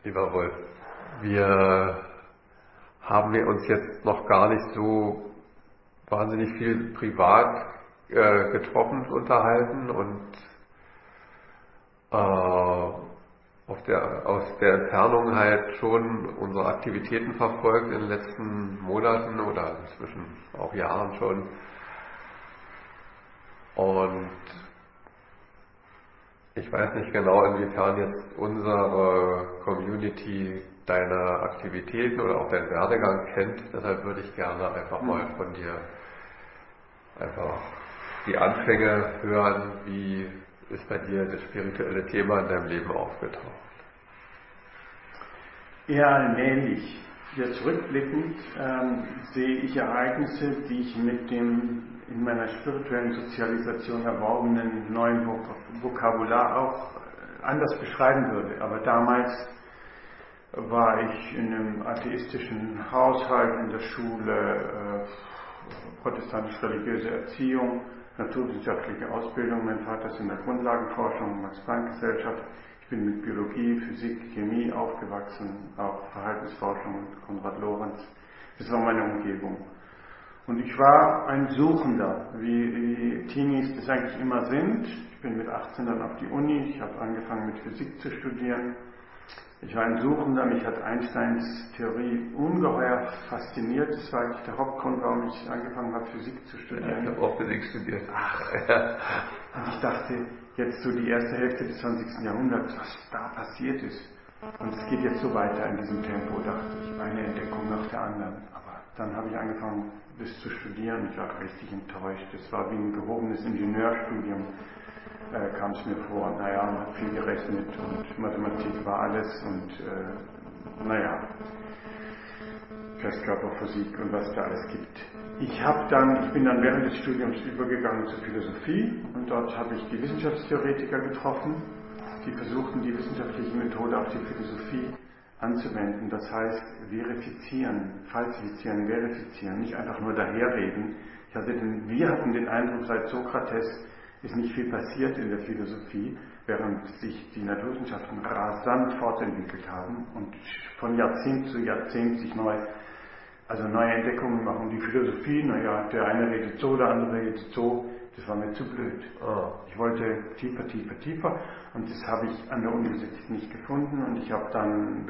Lieber Wolf, wir haben uns jetzt noch gar nicht so wahnsinnig viel privat getroffen und unterhalten und aus der Entfernung halt schon unsere Aktivitäten verfolgt in den letzten Monaten oder inzwischen auch Jahren schon. Und ich weiß nicht genau, inwiefern jetzt unsere Community deine Aktivitäten oder auch deinen Werdegang kennt. Deshalb würde ich gerne einfach mal von dir einfach die Anfänge hören. Wie ist bei dir das spirituelle Thema in deinem Leben aufgetaucht? Eher allmählich. Wieder zurückblickend sehe ich Ereignisse, die ich mit dem in meiner spirituellen Sozialisation erworbenen neuen Vokabular auch anders beschreiben würde. Aber damals war ich in einem atheistischen Haushalt, in der Schule, protestantisch-religiöse Erziehung, naturwissenschaftliche Ausbildung. Mein Vater ist in der Grundlagenforschung, Max-Planck-Gesellschaft. Ich bin mit Biologie, Physik, Chemie aufgewachsen, auch Verhaltensforschung und Konrad Lorenz. Das war meine Umgebung. Und ich war ein Suchender, wie Teenies das eigentlich immer sind. Ich bin mit 18 dann auf die Uni, ich habe angefangen mit Physik zu studieren. Ich war ein Suchender, mich hat Einsteins Theorie ungeheuer fasziniert. Das war eigentlich der Hauptgrund, warum ich angefangen habe, Physik zu studieren. Ja, ich habe auch Physik studiert. Ach, und ich dachte, jetzt so die erste Hälfte des 20. Jahrhunderts, was da passiert ist. Und es geht jetzt so weiter in diesem Tempo, dachte ich, eine Entdeckung nach der anderen. Aber dann habe ich angefangen, das zu studieren. Ich war richtig enttäuscht. Es war wie ein gehobenes Ingenieurstudium. Kam es mir vor, naja, man hat viel gerechnet und Mathematik war alles und Festkörperphysik und was da alles gibt. Ich bin dann während des Studiums übergegangen zur Philosophie und dort habe ich die Wissenschaftstheoretiker getroffen, die versuchten, die wissenschaftliche Methode auf die Philosophie anzuwenden. Das heißt, verifizieren, falsifizieren, verifizieren, nicht einfach nur daherreden. Wir hatten den Eindruck, seit Sokrates ist nicht viel passiert in der Philosophie, während sich die Naturwissenschaften rasant fortentwickelt haben und von Jahrzehnt zu Jahrzehnt sich neue Entdeckungen machen. Die Philosophie, der eine redet so, der andere redet so, das war mir zu blöd. Ich wollte tiefer und das habe ich an der Universität nicht gefunden und ich habe dann,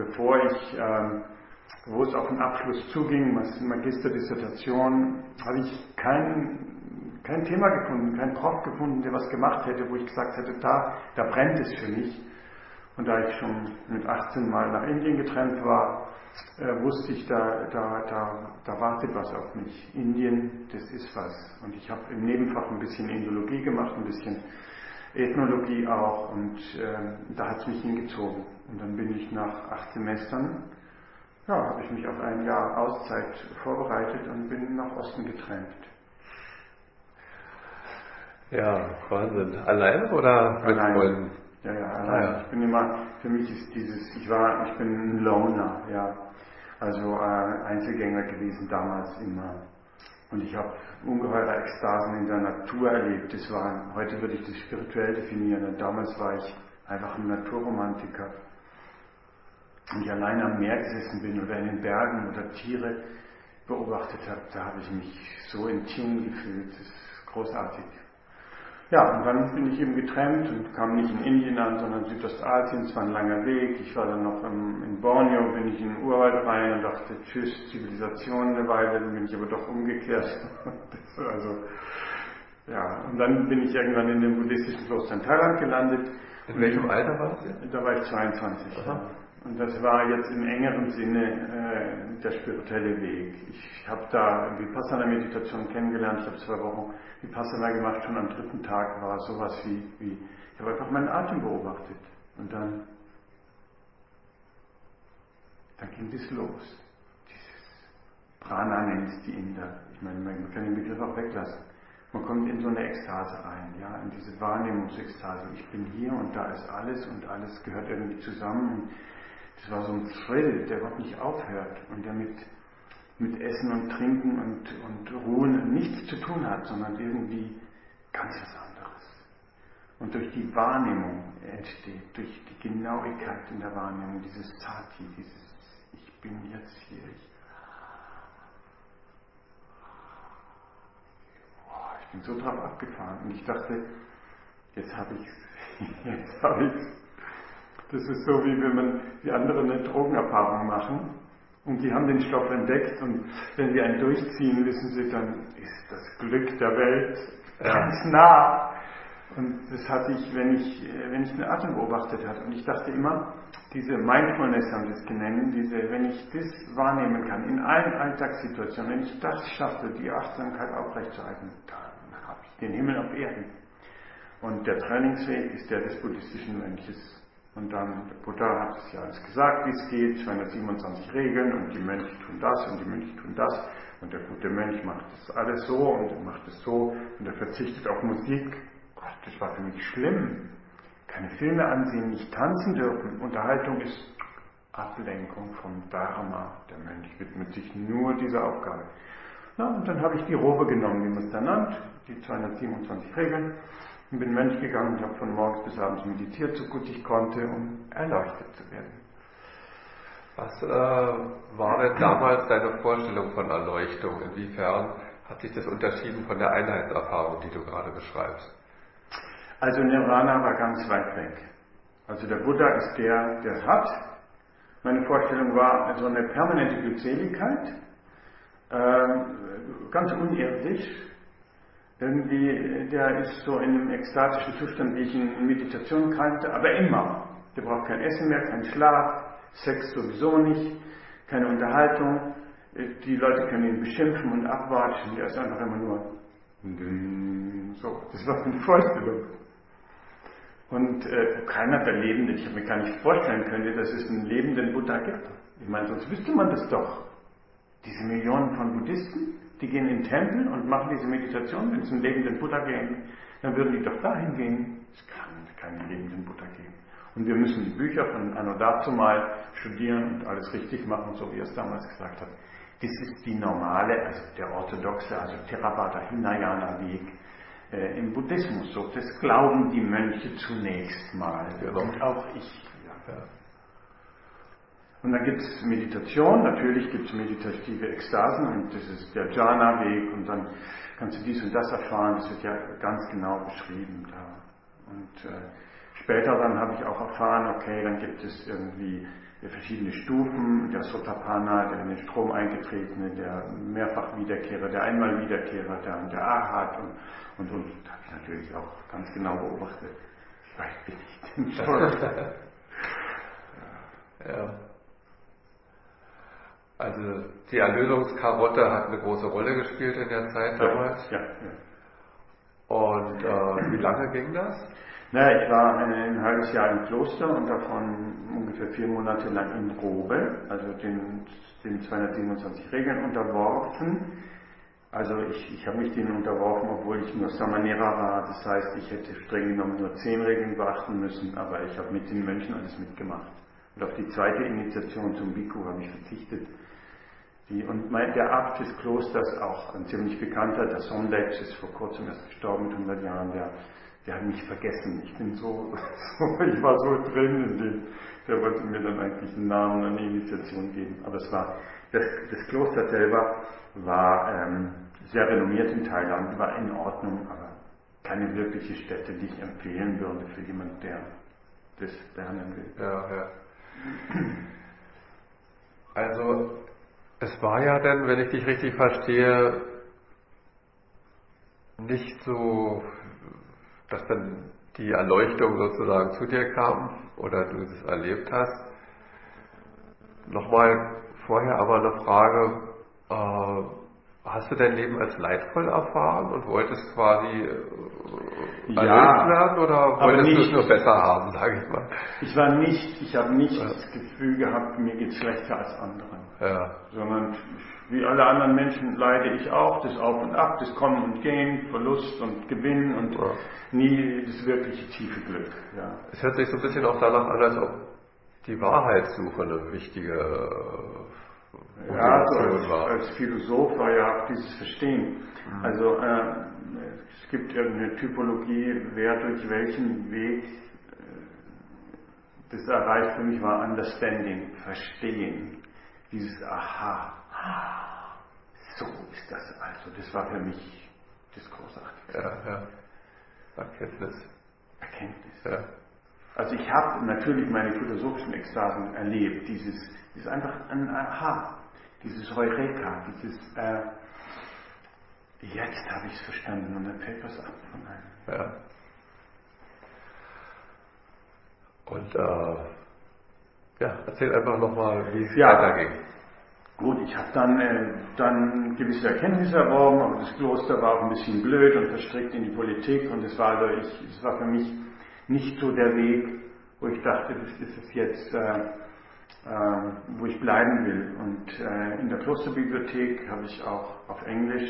wo es auf den Abschluss zuging, Magisterdissertation, habe ich kein Thema gefunden, keinen Prof gefunden, der was gemacht hätte, wo ich gesagt hätte, da brennt es für mich. Und da ich schon mit 18 Mal nach Indien getrennt war, wusste ich, da wartet was auf mich. Indien, das ist was. Und ich habe im Nebenfach ein bisschen Indologie gemacht, ein bisschen Ethnologie auch und da hat es mich hingezogen. Und dann bin ich nach 8 Semestern, habe ich mich auf ein Jahr Auszeit vorbereitet und bin nach Osten getrennt. Ja, Wahnsinn. Allein oder mit Freunden? Ja, allein. Ja. Ich bin immer, für mich ist ich bin ein Loner, ja. Also Einzelgänger gewesen damals immer. Und ich habe ungeheure Ekstasen in der Natur erlebt. Heute würde ich das spirituell definieren. Und damals war ich einfach ein Naturromantiker. Und ich allein am Meer gesessen bin oder in den Bergen oder Tiere beobachtet habe, da habe ich mich so intim gefühlt. Das ist großartig. Ja, und dann bin ich eben getrennt und kam nicht in Indien an, sondern Südostasien. Es war ein langer Weg. Ich war dann noch in Borneo, bin ich in den Urwald rein und dachte, tschüss, Zivilisation eine Weile. Dann bin ich aber doch umgekehrt. Und dann bin ich irgendwann in dem buddhistischen Kloster in Thailand gelandet. In welchem Alter warst du? Da war ich 22. Aha. Und das war jetzt im engeren Sinne der spirituelle Weg. Ich habe da Vipassana-Meditation kennengelernt. Ich habe 2 Wochen Vipassana gemacht. Schon am 3. Tag war sowas wie ich habe einfach meinen Atem beobachtet. Und dann ging das los. Dieses Prana nennt es die Inder. Ich meine, man kann den Begriff auch weglassen. Man kommt in so eine Ekstase rein, ja, in diese Wahrnehmungsekstase. Ich bin hier und da ist alles und alles gehört irgendwie zusammen. Und das war so ein Thrill, der überhaupt nicht aufhört und der mit Essen und Trinken und Ruhen nichts zu tun hat, sondern irgendwie ganz was anderes. und durch die Wahrnehmung entsteht, durch die Genauigkeit in der Wahrnehmung, dieses Sati, dieses Ich bin jetzt hier. Ich bin so drauf abgefahren und ich dachte, jetzt habe ich's. Das ist so, wie wenn man die anderen eine Drogenerfahrung machen und die haben den Stoff entdeckt und wenn sie einen durchziehen, wissen sie, dann ist das Glück der Welt ganz nah. Und das hatte ich, wenn ich den Atem beobachtet hatte. Und ich dachte immer, diese Mindfulness haben sie es genannt, wenn ich das wahrnehmen kann, in allen Alltagssituationen, wenn ich das schaffe, die Achtsamkeit aufrechtzuerhalten, dann habe ich den Himmel auf Erden. Und der Trainingsweg ist der des buddhistischen Mönches. Und dann, der Buddha hat es ja alles gesagt, wie es geht, 227 Regeln und die Mönche tun das und die Mönche tun das. Und der gute Mönch macht das alles so und er macht es so und er verzichtet auf Musik. Gott, das war für mich schlimm. Keine Filme ansehen, nicht tanzen dürfen. Unterhaltung ist Ablenkung vom Dharma. Der Mönch widmet sich nur dieser Aufgabe. Na, und dann habe ich die Robe genommen, wie man es da nannt, die 227 Regeln. Und bin Mönch gegangen und habe von morgens bis abends meditiert, so gut ich konnte, um erleuchtet zu werden. Was war denn damals deine Vorstellung von Erleuchtung? Inwiefern hat sich das unterschieden von der Einheitserfahrung, die du gerade beschreibst? Also Nirvana war ganz weit weg. Also der Buddha ist der es hat. Meine Vorstellung war so eine permanente Glückseligkeit, ganz unirdisch. Irgendwie, der ist so in einem ekstatischen Zustand, wie ich ihn in Meditation kannte, aber immer. Der braucht kein Essen mehr, keinen Schlaf, Sex sowieso nicht, keine Unterhaltung. Die Leute können ihn beschimpfen und abwatschen. Der ist einfach immer nur so. Das war eine Vorstellung. Und keiner der Lebenden, ich habe mir gar nicht vorstellen können, dass es einen lebenden Buddha gibt. Ich meine, sonst wüsste man das doch. Diese Millionen von Buddhisten, die gehen in den Tempel und machen diese Meditation. Wenn es einen lebenden Buddha gäbe, dann würden die doch dahin gehen. Es kann keinen lebenden Buddha geben. Und wir müssen die Bücher von Anno dazumal studieren und alles richtig machen, so wie er es damals gesagt hat. Das ist die normale, also der orthodoxe, also Theravada Hinayana Weg im Buddhismus. So, das glauben die Mönche zunächst mal. Genau. Und auch ich. Ja. Und dann gibt es Meditation, natürlich gibt es meditative Ekstasen und das ist der Jhana-Weg und dann kannst du dies und das erfahren, das wird ja ganz genau beschrieben da. Und später dann habe ich auch erfahren, okay, dann gibt es irgendwie verschiedene Stufen, der Sotapanna, der in den Strom eingetretene, der mehrfach Wiederkehrer, der einmal Wiederkehrer, der Arhat und. Das habe ich natürlich auch ganz genau beobachtet. Ich weiß, bin ich denn schon. Ja. Also die Erlösungskarotte hat eine große Rolle gespielt in der Zeit damals. Ja. Und wie lange ging das? Naja, ich war ein halbes Jahr im Kloster und davon ungefähr 4 Monate lang in Robe, also den 227 Regeln unterworfen. Also ich habe mich denen unterworfen, obwohl ich nur Samanera war. Das heißt, ich hätte streng genommen nur 10 Regeln beachten müssen, aber ich habe mit den Mönchen alles mitgemacht. Und auf die zweite Initiation zum Bhikkhu habe ich verzichtet. Der Abt des Klosters, auch ein ziemlich bekannter, der Somdetch, ist vor kurzem erst gestorben mit 100 Jahren, der hat mich vergessen. Ich war so drin in dem, der wollte mir dann eigentlich einen Namen und eine Initiation geben. Aber das Kloster selber war sehr renommiert in Thailand, war in Ordnung, aber keine wirkliche Stätte, die ich empfehlen würde für jemanden, der das lernen will. Ja. Also es war ja dann, wenn ich dich richtig verstehe, nicht so, dass dann die Erleuchtung sozusagen zu dir kam oder du es erlebt hast. Nochmal vorher aber eine Frage, hast du dein Leben als leidvoll erfahren und wolltest quasi erlöst werden oder wolltest du es nur besser haben, sage ich mal? Ich habe nicht das Gefühl gehabt, mir geht es schlechter als anderen. Ja. Sondern wie alle anderen Menschen leide ich auch, das Auf und Ab, das Kommen und Gehen, Verlust und Gewinn und nie das wirkliche tiefe Glück. Ja. Es hört sich so ein bisschen auch danach an, als ob die Wahrheitssuche eine wichtige Motivation war. Als Philosoph war ja auch dieses Verstehen. Also es gibt irgendeine Typologie, wer durch welchen Weg das erreicht. Für mich war Understanding, Verstehen. Dieses Aha. So ist das also. Das war für mich das Großartigste. Ja. Erkenntnis. Ja. Also ich habe natürlich meine philosophischen Ekstasen erlebt. Dieses einfach ein Aha. Dieses Heureka. Dieses jetzt habe ich es verstanden und dann fällt was ab von einem. Ja. Und erzähl einfach nochmal, wie es weiterging. Gut, ich habe dann gewisse Erkenntnisse erworben, aber das Kloster war auch ein bisschen blöd und verstrickt in die Politik und es war für mich nicht so der Weg, wo ich dachte, das ist es jetzt, wo ich bleiben will. Und in der Klosterbibliothek habe ich auch auf Englisch,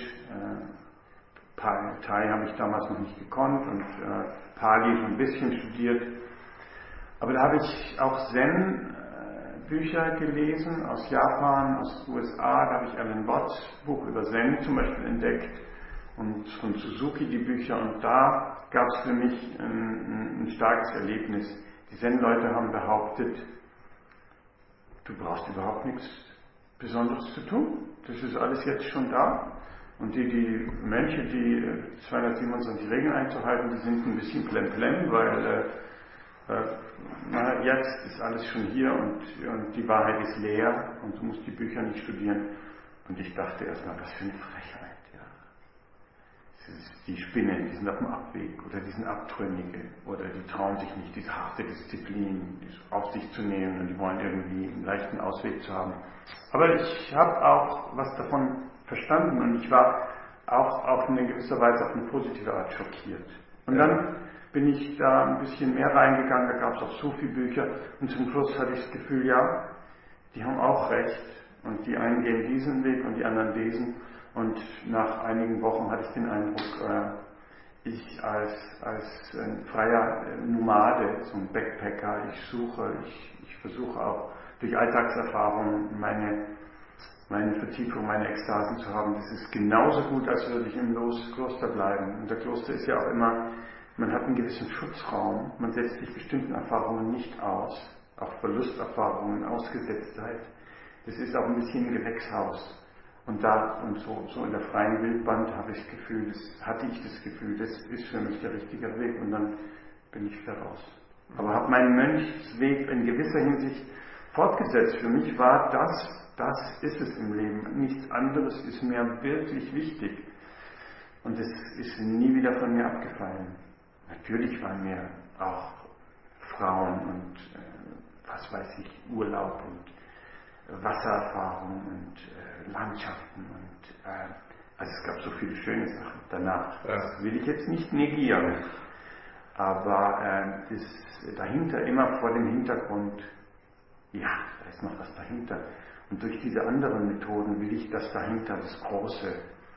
Thai habe ich damals noch nicht gekonnt und Pali so ein bisschen studiert. Aber da habe ich auch Zen-Bücher gelesen aus Japan, aus den USA. Da habe ich Alan Watts Buch über Zen zum Beispiel entdeckt und von Suzuki die Bücher. Und da gab es für mich ein starkes Erlebnis. Die Zen-Leute haben behauptet, du brauchst überhaupt nichts Besonderes zu tun. Das ist alles jetzt schon da. Und die Mönche, die 227 Regeln einzuhalten, die sind ein bisschen plemplem, weil jetzt ist alles schon hier und die Wahrheit ist leer und du musst die Bücher nicht studieren. Und ich dachte erstmal, was für eine Frechheit. Ja. Die Spinnen, die sind auf dem Abweg oder die sind Abtrünnige oder die trauen sich nicht, diese harte Disziplin auf sich zu nehmen und die wollen irgendwie einen leichten Ausweg zu haben. Aber ich habe auch was davon verstanden und ich war auch auf eine gewisse Weise auf eine positive Art schockiert. Und dann bin ich da ein bisschen mehr reingegangen, da gab es auch Sufi-Bücher und zum Schluss hatte ich das Gefühl, ja, die haben auch recht und die einen gehen diesen Weg und die anderen diesen und nach einigen Wochen hatte ich den Eindruck, ich als ein freier Nomade, so ein Backpacker, ich versuche auch durch Alltagserfahrungen meine Vertiefung, meine Ekstasen zu haben. Das ist genauso gut, als würde ich im Kloster bleiben. Und der Kloster ist ja auch immer, man hat einen gewissen Schutzraum, man setzt sich bestimmten Erfahrungen nicht aus, auch Verlusterfahrungen, Ausgesetztheit. Das ist auch ein bisschen ein Gewächshaus. Und so in der freien Wildbahn hatte ich das Gefühl, das ist für mich der richtige Weg und dann bin ich wieder raus. Aber habe meinen Mönchsweg in gewisser Hinsicht fortgesetzt. Für mich war das ist es im Leben. Nichts anderes ist mir wirklich wichtig. Und es ist nie wieder von mir abgefallen. Natürlich waren mir auch Frauen und was weiß ich, Urlaub und Wassererfahrung und Landschaften und also es gab so viele schöne Sachen danach. Das will ich jetzt nicht negieren. Aber das dahinter immer vor dem Hintergrund, ja, da ist noch was dahinter. Und durch diese anderen Methoden will ich das dahinter, das Große,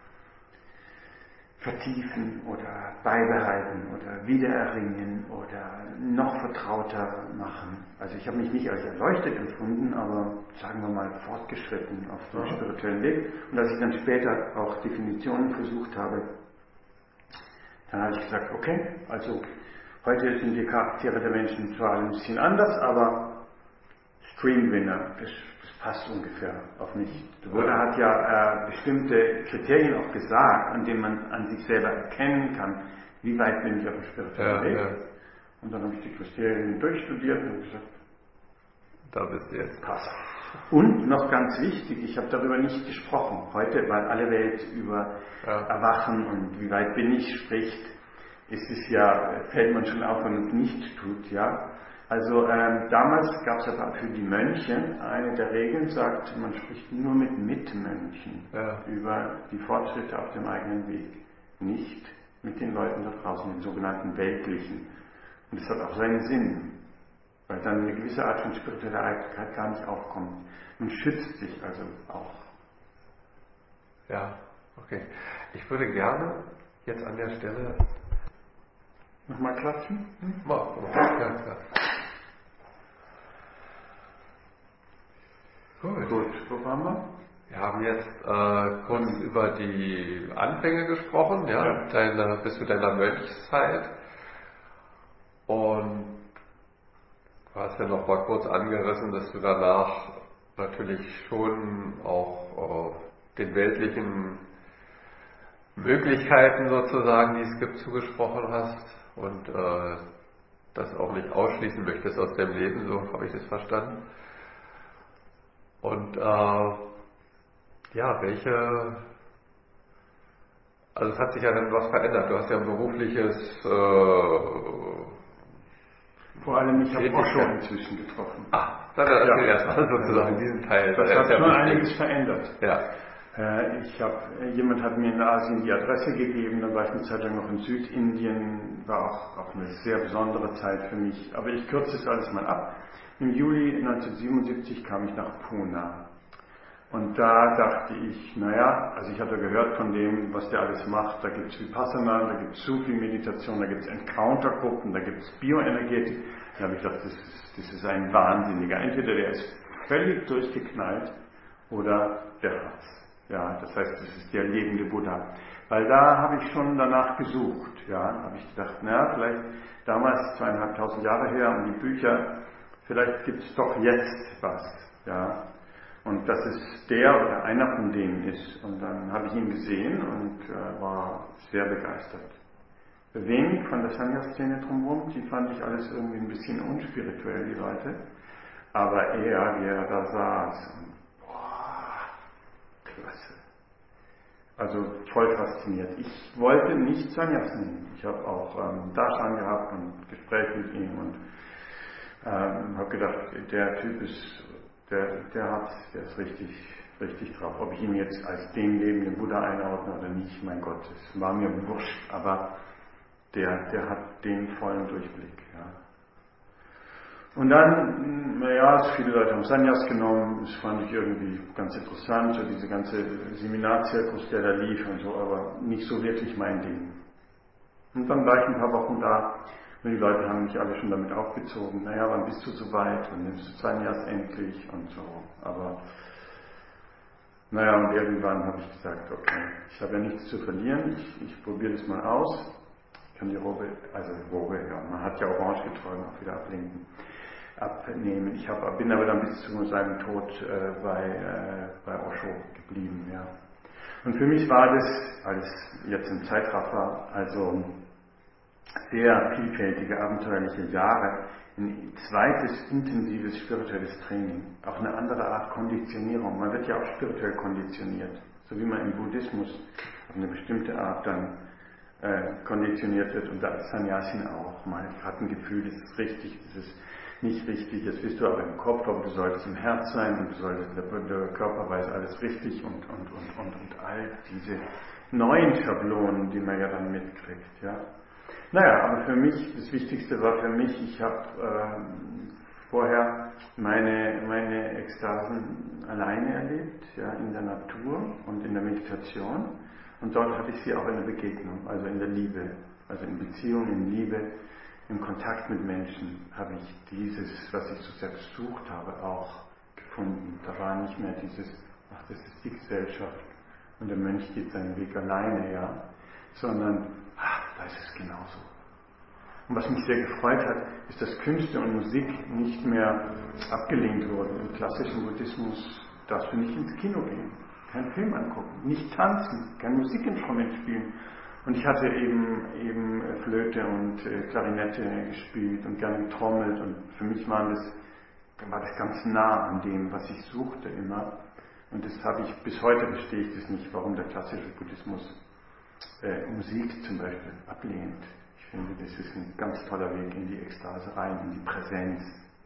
vertiefen oder beibehalten oder wiedererringen oder noch vertrauter machen. Also ich habe mich nicht als erleuchtet empfunden, aber sagen wir mal fortgeschritten auf dem spirituellen Weg. Und als ich dann später auch Definitionen versucht habe, dann habe ich gesagt, okay, also heute sind die Charaktere der Menschen zwar ein bisschen anders, aber Streamwinner, das passt ungefähr auf mich. Der Buddha hat ja bestimmte Kriterien auch gesagt, an denen man an sich selber erkennen kann, wie weit bin ich auf dem spirituellen Weg. Ja. Und dann habe ich die Kriterien durchstudiert und gesagt, da bist du jetzt. Passt. Und noch ganz wichtig, ich habe darüber nicht gesprochen. Heute, weil alle Welt über Erwachen und wie weit bin ich spricht, fällt man schon auf, wenn man es nicht tut, ja. Also damals gab es aber für die Mönche, eine der Regeln sagt, man spricht nur mit Mitmönchen über die Fortschritte auf dem eigenen Weg. Nicht mit den Leuten da draußen, den sogenannten Weltlichen. Und das hat auch seinen Sinn, weil dann eine gewisse Art von spiritueller Eitelkeit gar nicht aufkommt. Man schützt sich also auch. Ja, okay. Ich würde gerne jetzt an der Stelle nochmal klatschen. Ja, klar. Gut, wo waren wir? Wir haben jetzt kurz über die Anfänge gesprochen, ja. Bis zu deiner Mönchszeit. Und du hast ja noch mal kurz angerissen, dass du danach natürlich schon auch den weltlichen Möglichkeiten sozusagen, die es gibt, zugesprochen hast und das auch nicht ausschließen möchtest aus deinem Leben, so habe ich das verstanden. Und also es hat sich ja dann was verändert. Du hast ja ein berufliches vor allem, ich habe Osho inzwischen getroffen. Dann erzähl erstmal sozusagen diesen Teil. Das hat schon einiges verändert. Ja. Jemand hat mir in Asien die Adresse gegeben, dann war ich eine Zeit lang noch in Südindien, war auch eine sehr besondere Zeit für mich. Aber ich kürze das alles mal ab. Im Juli 1977 kam ich nach Pune. Und da dachte ich, also ich hatte gehört von dem, was der alles macht. Da gibt es Vipassana, da gibt es Sufi-Meditation, da gibt es Encounter-Gruppen, da gibt es Bioenergetik. Da habe ich gedacht, das ist ein Wahnsinniger. Entweder der ist völlig durchgeknallt oder der hat's. Ja, das heißt, das ist der lebende Buddha. Weil da habe ich schon danach gesucht. Ja, habe ich gedacht, vielleicht damals 2500 Jahre her und die Bücher, vielleicht gibt es doch jetzt was. Ja. Und dass es der oder einer von denen ist. Und dann habe ich ihn gesehen und war sehr begeistert. Wenig von der Sanya-Szene drumherum, die fand ich alles irgendwie ein bisschen unspirituell, die Leute. Aber er, wie er da saß, und klasse. Also voll fasziniert. Ich wollte nicht Sannyas nehmen. Ich habe auch Darshan gehabt und Gespräche mit ihm und habe gedacht, der Typ ist, der ist richtig drauf. Ob ich ihn jetzt als den lebenden Buddha einordne oder nicht, mein Gott, es war mir wurscht, aber der hat den vollen Durchblick. Ja. Und dann, viele Leute haben Sannyas genommen, das fand ich irgendwie ganz interessant, so diese ganze Seminarzirkus, der da lief und so, aber nicht so wirklich mein Ding. Und dann war ich ein paar Wochen da und die Leute haben mich alle schon damit aufgezogen, wann bist du so weit, wann nimmst du Sannyas endlich und so, aber und irgendwann habe ich gesagt, okay, ich habe ja nichts zu verlieren, ich probiere das mal aus, ich kann die Robe, man hat ja Orange getragen, auch wieder abnehmen. Ich bin aber dann bis zu seinem Tod bei Osho geblieben. Ja. Und für mich war das, alles jetzt im Zeitraffer, also sehr vielfältige, abenteuerliche Jahre, ein zweites intensives spirituelles Training, auch eine andere Art Konditionierung. Man wird ja auch spirituell konditioniert, so wie man im Buddhismus auf eine bestimmte Art dann konditioniert wird und da ist Sannyasin auch. Man hat ein Gefühl, das ist richtig, das ist nicht richtig, das bist du aber im Kopf, aber du solltest im Herz sein und der Körper weiß alles richtig und all diese neuen Schablonen, die man ja dann mitkriegt. Ja. Aber für mich, das Wichtigste war für mich, ich habe vorher meine Ekstasen alleine erlebt, in der Natur und in der Meditation und dort hatte ich sie auch in der Begegnung, also in der Liebe, also in Beziehung, in Liebe. Im Kontakt mit Menschen habe ich dieses, was ich so sehr gesucht habe, auch gefunden. Da war nicht mehr dieses, das ist die Gesellschaft und der Mönch geht seinen Weg alleine, sondern, da ist es genauso. Und was mich sehr gefreut hat, ist, dass Künste und Musik nicht mehr abgelehnt wurden. Im klassischen Buddhismus darfst du nicht ins Kino gehen, keinen Film angucken, nicht tanzen, kein Musikinstrument spielen. Und ich hatte eben Flöte und Klarinette gespielt und gerne getrommelt und für mich war das ganz nah an dem, was ich suchte immer. Und das habe ich, bis heute verstehe ich das nicht, warum der klassische Buddhismus Musik zum Beispiel ablehnt. Ich finde, das ist ein ganz toller Weg in die Ekstase rein, in die Präsenz.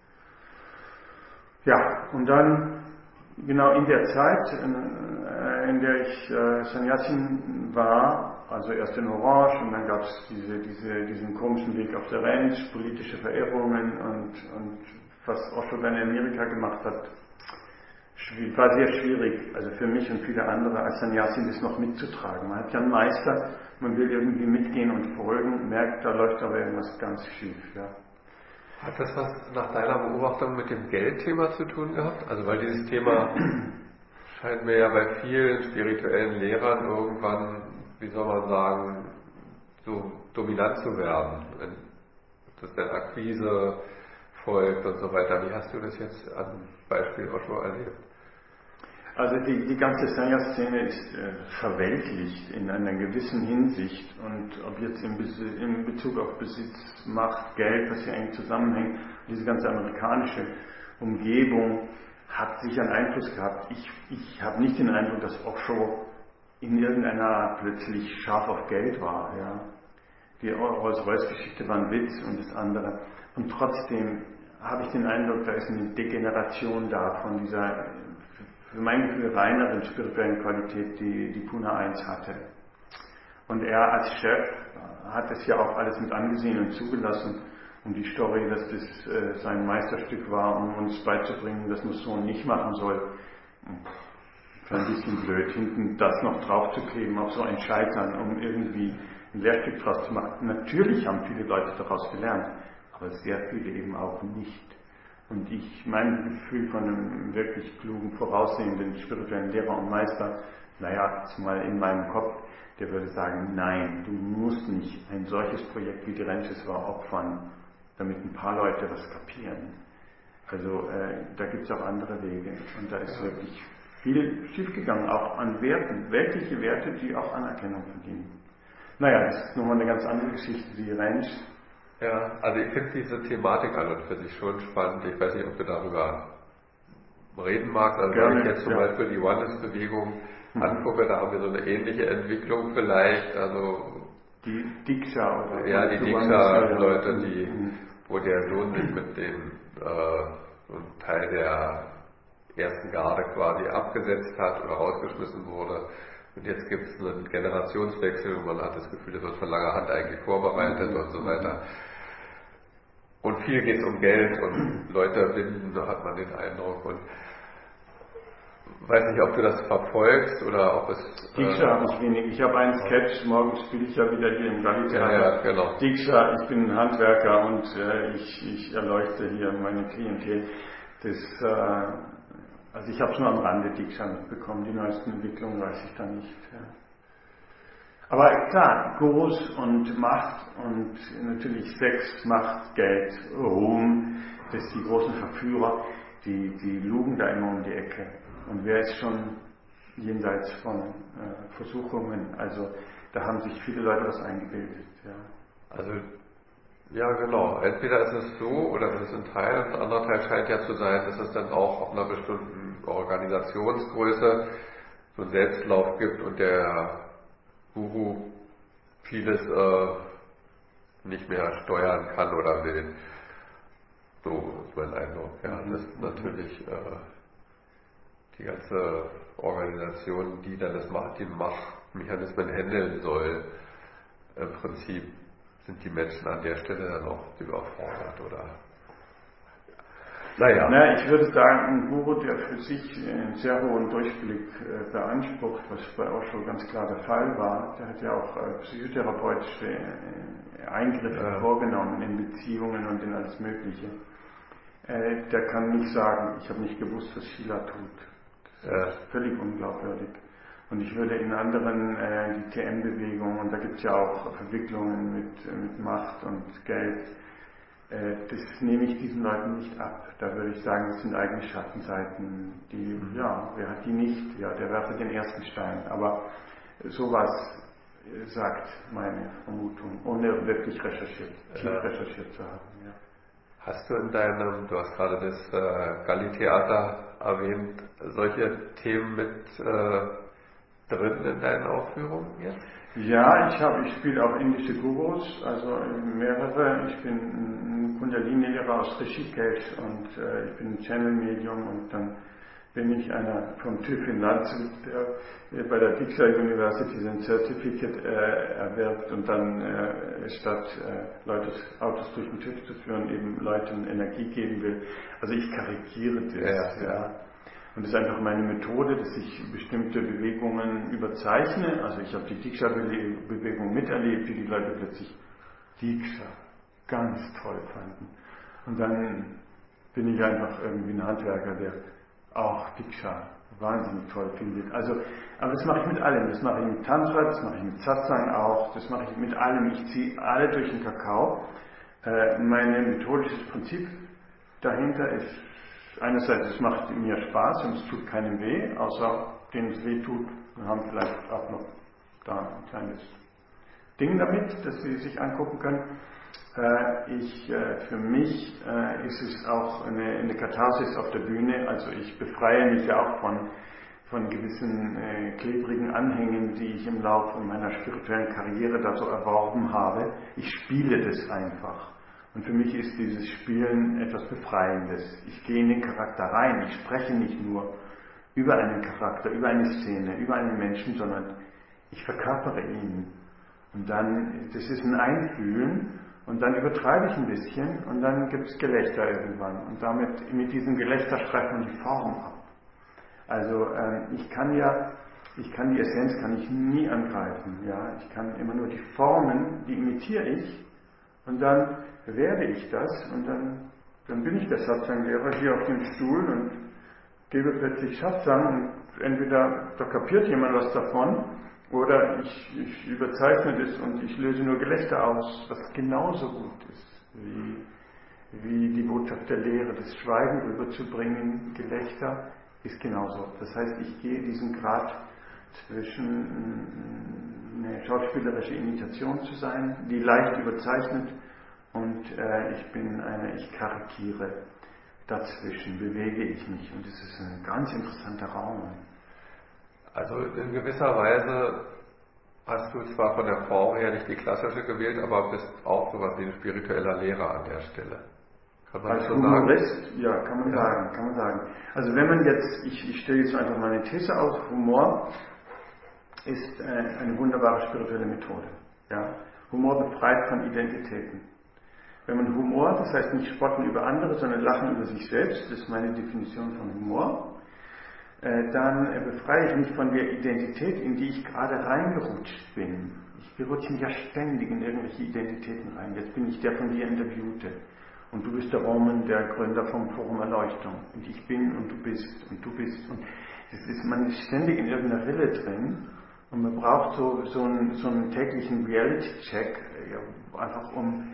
Ja, und dann genau in der Zeit, in der ich Sannyasin war, also erst in Orange und dann gab es diesen komischen Weg auf der Range, politische Verehrungen und was Osho dann in Amerika gemacht hat, war sehr schwierig, also für mich und viele andere als Sannyasin das noch mitzutragen. Man hat ja einen Meister, man will irgendwie mitgehen und folgen, merkt, da läuft aber irgendwas ganz schief. Ja. Hat das was nach deiner Beobachtung mit dem Geldthema zu tun gehabt? Also weil dieses Thema scheint mir ja bei vielen spirituellen Lehrern irgendwann, wie soll man sagen, so dominant zu werden. Wenn das dann Akquise folgt und so weiter. Wie hast du das jetzt am Beispiel Osho erlebt? Also die ganze Sangha-Szene ist verweltlicht in einer gewissen Hinsicht, und ob jetzt in Bezug auf Besitz, Macht, Geld, was hier eigentlich zusammenhängt, diese ganze amerikanische Umgebung hat sicher einen Einfluss gehabt. Ich habe nicht den Eindruck, dass Osho in irgendeiner Art plötzlich scharf auf Geld war. Ja. Die Rolls-Royce-Geschichte war ein Witz und das andere. Und trotzdem habe ich den Eindruck, da ist eine Degeneration da von dieser, für mein Gefühl, reineren spirituellen Qualität, die Puna 1 hatte. Und er als Chef hat es ja auch alles mit angesehen und zugelassen. Und die Story, dass das sein Meisterstück war, um uns beizubringen, dass man es so nicht machen soll, für ein bisschen blöd, hinten das noch draufzukleben auf so ein Scheitern, um irgendwie ein Lehrstück draus zu machen. Natürlich haben viele Leute daraus gelernt, aber sehr viele eben auch nicht. Und mein Gefühl von einem wirklich klugen, voraussehenden spirituellen Lehrer und Meister, naja, zumal in meinem Kopf, der würde sagen, nein, du musst nicht ein solches Projekt wie die Renches war opfern, damit ein paar Leute was kapieren. Also da gibt es auch andere Wege, und da ist wirklich viel schiefgegangen, auch an Werten, weltliche Werte, die auch Anerkennung verdienen. Naja, das ist nochmal eine ganz andere Geschichte, die Ranch. Ja, also ich finde diese Thematik an und für sich schon spannend. Ich weiß nicht, ob du darüber reden magst. Also Gerne, wenn ich jetzt zum Beispiel die Oneness-Bewegung angucke, da haben wir so eine ähnliche Entwicklung vielleicht. Also die Diksha oder? Ja, die Diksha-Leute, wo der Sohn sich mit dem so ein Teil der ersten Garde quasi abgesetzt hat oder rausgeschmissen wurde. Und jetzt gibt es einen Generationswechsel und man hat das Gefühl, das wird von langer Hand eigentlich vorbereitet und so weiter. Und viel geht es um Geld und Leute binden, da hat man den Eindruck. Und weiß nicht, ob du das verfolgst oder ob es... Diksha habe ich wenig. Ich habe einen Sketch, morgen spiele ich ja wieder hier im Galli-Theater. Ja, genau. Diksha, ich bin ein Handwerker und ich erleuchte hier meine Klientel. Also ich habe es nur am Rande Diksha mitbekommen, die neuesten Entwicklungen weiß ich da nicht. Ja. Aber klar, Gurus und Macht und natürlich Sex, Macht, Geld, Ruhm, das sind die großen Verführer, die lugen da immer um die Ecke. Und wer ist schon jenseits von Versuchungen? Also da haben sich viele Leute was eingebildet. Ja. Also ja, genau. Entweder ist es so oder es ist ein Teil, und ein anderer Teil scheint ja zu sein, dass es dann auch auf einer bestimmten Organisationsgröße so einen Selbstlauf gibt und der Guru vieles nicht mehr steuern kann oder will. So ist mein Eindruck. Ja, dass natürlich die ganze Organisation, die dann die Machtmechanismen handeln soll, im Prinzip sind die Menschen an der Stelle dann auch überfordert, oder? Naja. Na, ich würde sagen, ein Guru, der für sich einen sehr hohen Durchblick beansprucht, was bei Osho ganz klar der Fall war, der hat ja auch psychotherapeutische Eingriffe vorgenommen in Beziehungen und in alles Mögliche. Der kann nicht sagen, ich habe nicht gewusst, was Shila tut. Das ist völlig unglaubwürdig. Und ich würde in anderen, die TM-Bewegung, und da gibt es ja auch Verwicklungen mit Macht und Geld, das nehme ich diesen Leuten nicht ab. Da würde ich sagen, das sind eigene Schattenseiten, wer hat die nicht? Ja, der werfe den ersten Stein. Aber sowas sagt meine Vermutung, ohne wirklich tief recherchiert zu haben. Ja. Hast du du hast gerade das Galli-Theater erwähnt, solche Themen mit drin in deinen Aufführungen jetzt? Ja, ich spiele auch indische Gurus, also mehrere. Ich bin ein Kundalini-Lehrer aus Rishikesh und ich bin ein Channel-Medium, und dann bin ich einer vom TÜV in Landshut, der bei der Diksha University sein Certificate erwirbt und dann statt Autos durch den TÜV zu führen, eben Leuten Energie geben will. Also ich karikiere das. Ja. Und das ist einfach meine Methode, dass ich bestimmte Bewegungen überzeichne. Also ich habe die Diksha-Bewegung miterlebt, wie die Leute plötzlich Diksha ganz toll fanden. Und dann bin ich einfach irgendwie ein Handwerker, der auch Diksha wahnsinnig toll findet. Also, aber das mache ich mit allem. Das mache ich mit Tantra, das mache ich mit Satsang auch, das mache ich mit allem. Ich ziehe alle durch den Kakao. Mein methodisches Prinzip dahinter ist einerseits, es macht mir Spaß und es tut keinem weh, außer denen es weh tut. Wir haben vielleicht auch noch da ein kleines Ding damit, das Sie sich angucken können. Für mich ist es auch eine Katharsis auf der Bühne, also ich befreie mich ja auch von gewissen klebrigen Anhängen, die ich im Laufe meiner spirituellen Karriere da so erworben habe. Ich spiele das einfach. Und für mich ist dieses Spielen etwas Befreiendes. Ich gehe in den Charakter rein, ich spreche nicht nur über einen Charakter, über eine Szene, über einen Menschen, sondern ich verkörpere ihn. Und dann, das ist ein Einfühlen. Und dann übertreibe ich ein bisschen und dann gibt es Gelächter irgendwann. Und mit diesem Gelächter streicht man die Form ab. Also ich kann die Essenz kann ich nie angreifen. Ja? Ich kann immer nur die Formen, die imitiere ich und dann werde ich das und dann bin ich der Satsang-Lehrer hier auf dem Stuhl und gebe plötzlich Satsang und entweder da kapiert jemand was davon oder ich überzeichne das und ich löse nur Gelächter aus, was genauso gut ist, wie die Botschaft der Lehre, das Schweigen rüberzubringen, Gelächter ist genauso. Das heißt, ich gehe diesen Grad zwischen eine schauspielerische Imitation zu sein, die leicht überzeichnet und ich karikiere. Dazwischen bewege ich mich und es ist ein ganz interessanter Raum. Also in gewisser Weise hast du zwar von der Form her nicht die klassische gewählt, aber bist auch sowas wie ein spiritueller Lehrer an der Stelle. Kann man Als so Humorist, sagen? ja, kann man sagen. Also wenn man jetzt, ich stelle jetzt einfach mal eine These auf, Humor ist eine wunderbare spirituelle Methode. Ja? Humor befreit von Identitäten. Wenn man Humor, das heißt nicht spotten über andere, sondern lachen über sich selbst, das ist meine Definition von Humor, dann befreie ich mich von der Identität, in die ich gerade reingerutscht bin. Wir rutschen ja ständig in irgendwelche Identitäten rein. Jetzt bin ich der von dir Interviewte. Und du bist der Roman, der Gründer vom Forum Erleuchtung. Und ich bin und du bist und du bist. Und man ist ständig in irgendeiner Rille drin. Und man braucht so einen täglichen Reality-Check, einfach um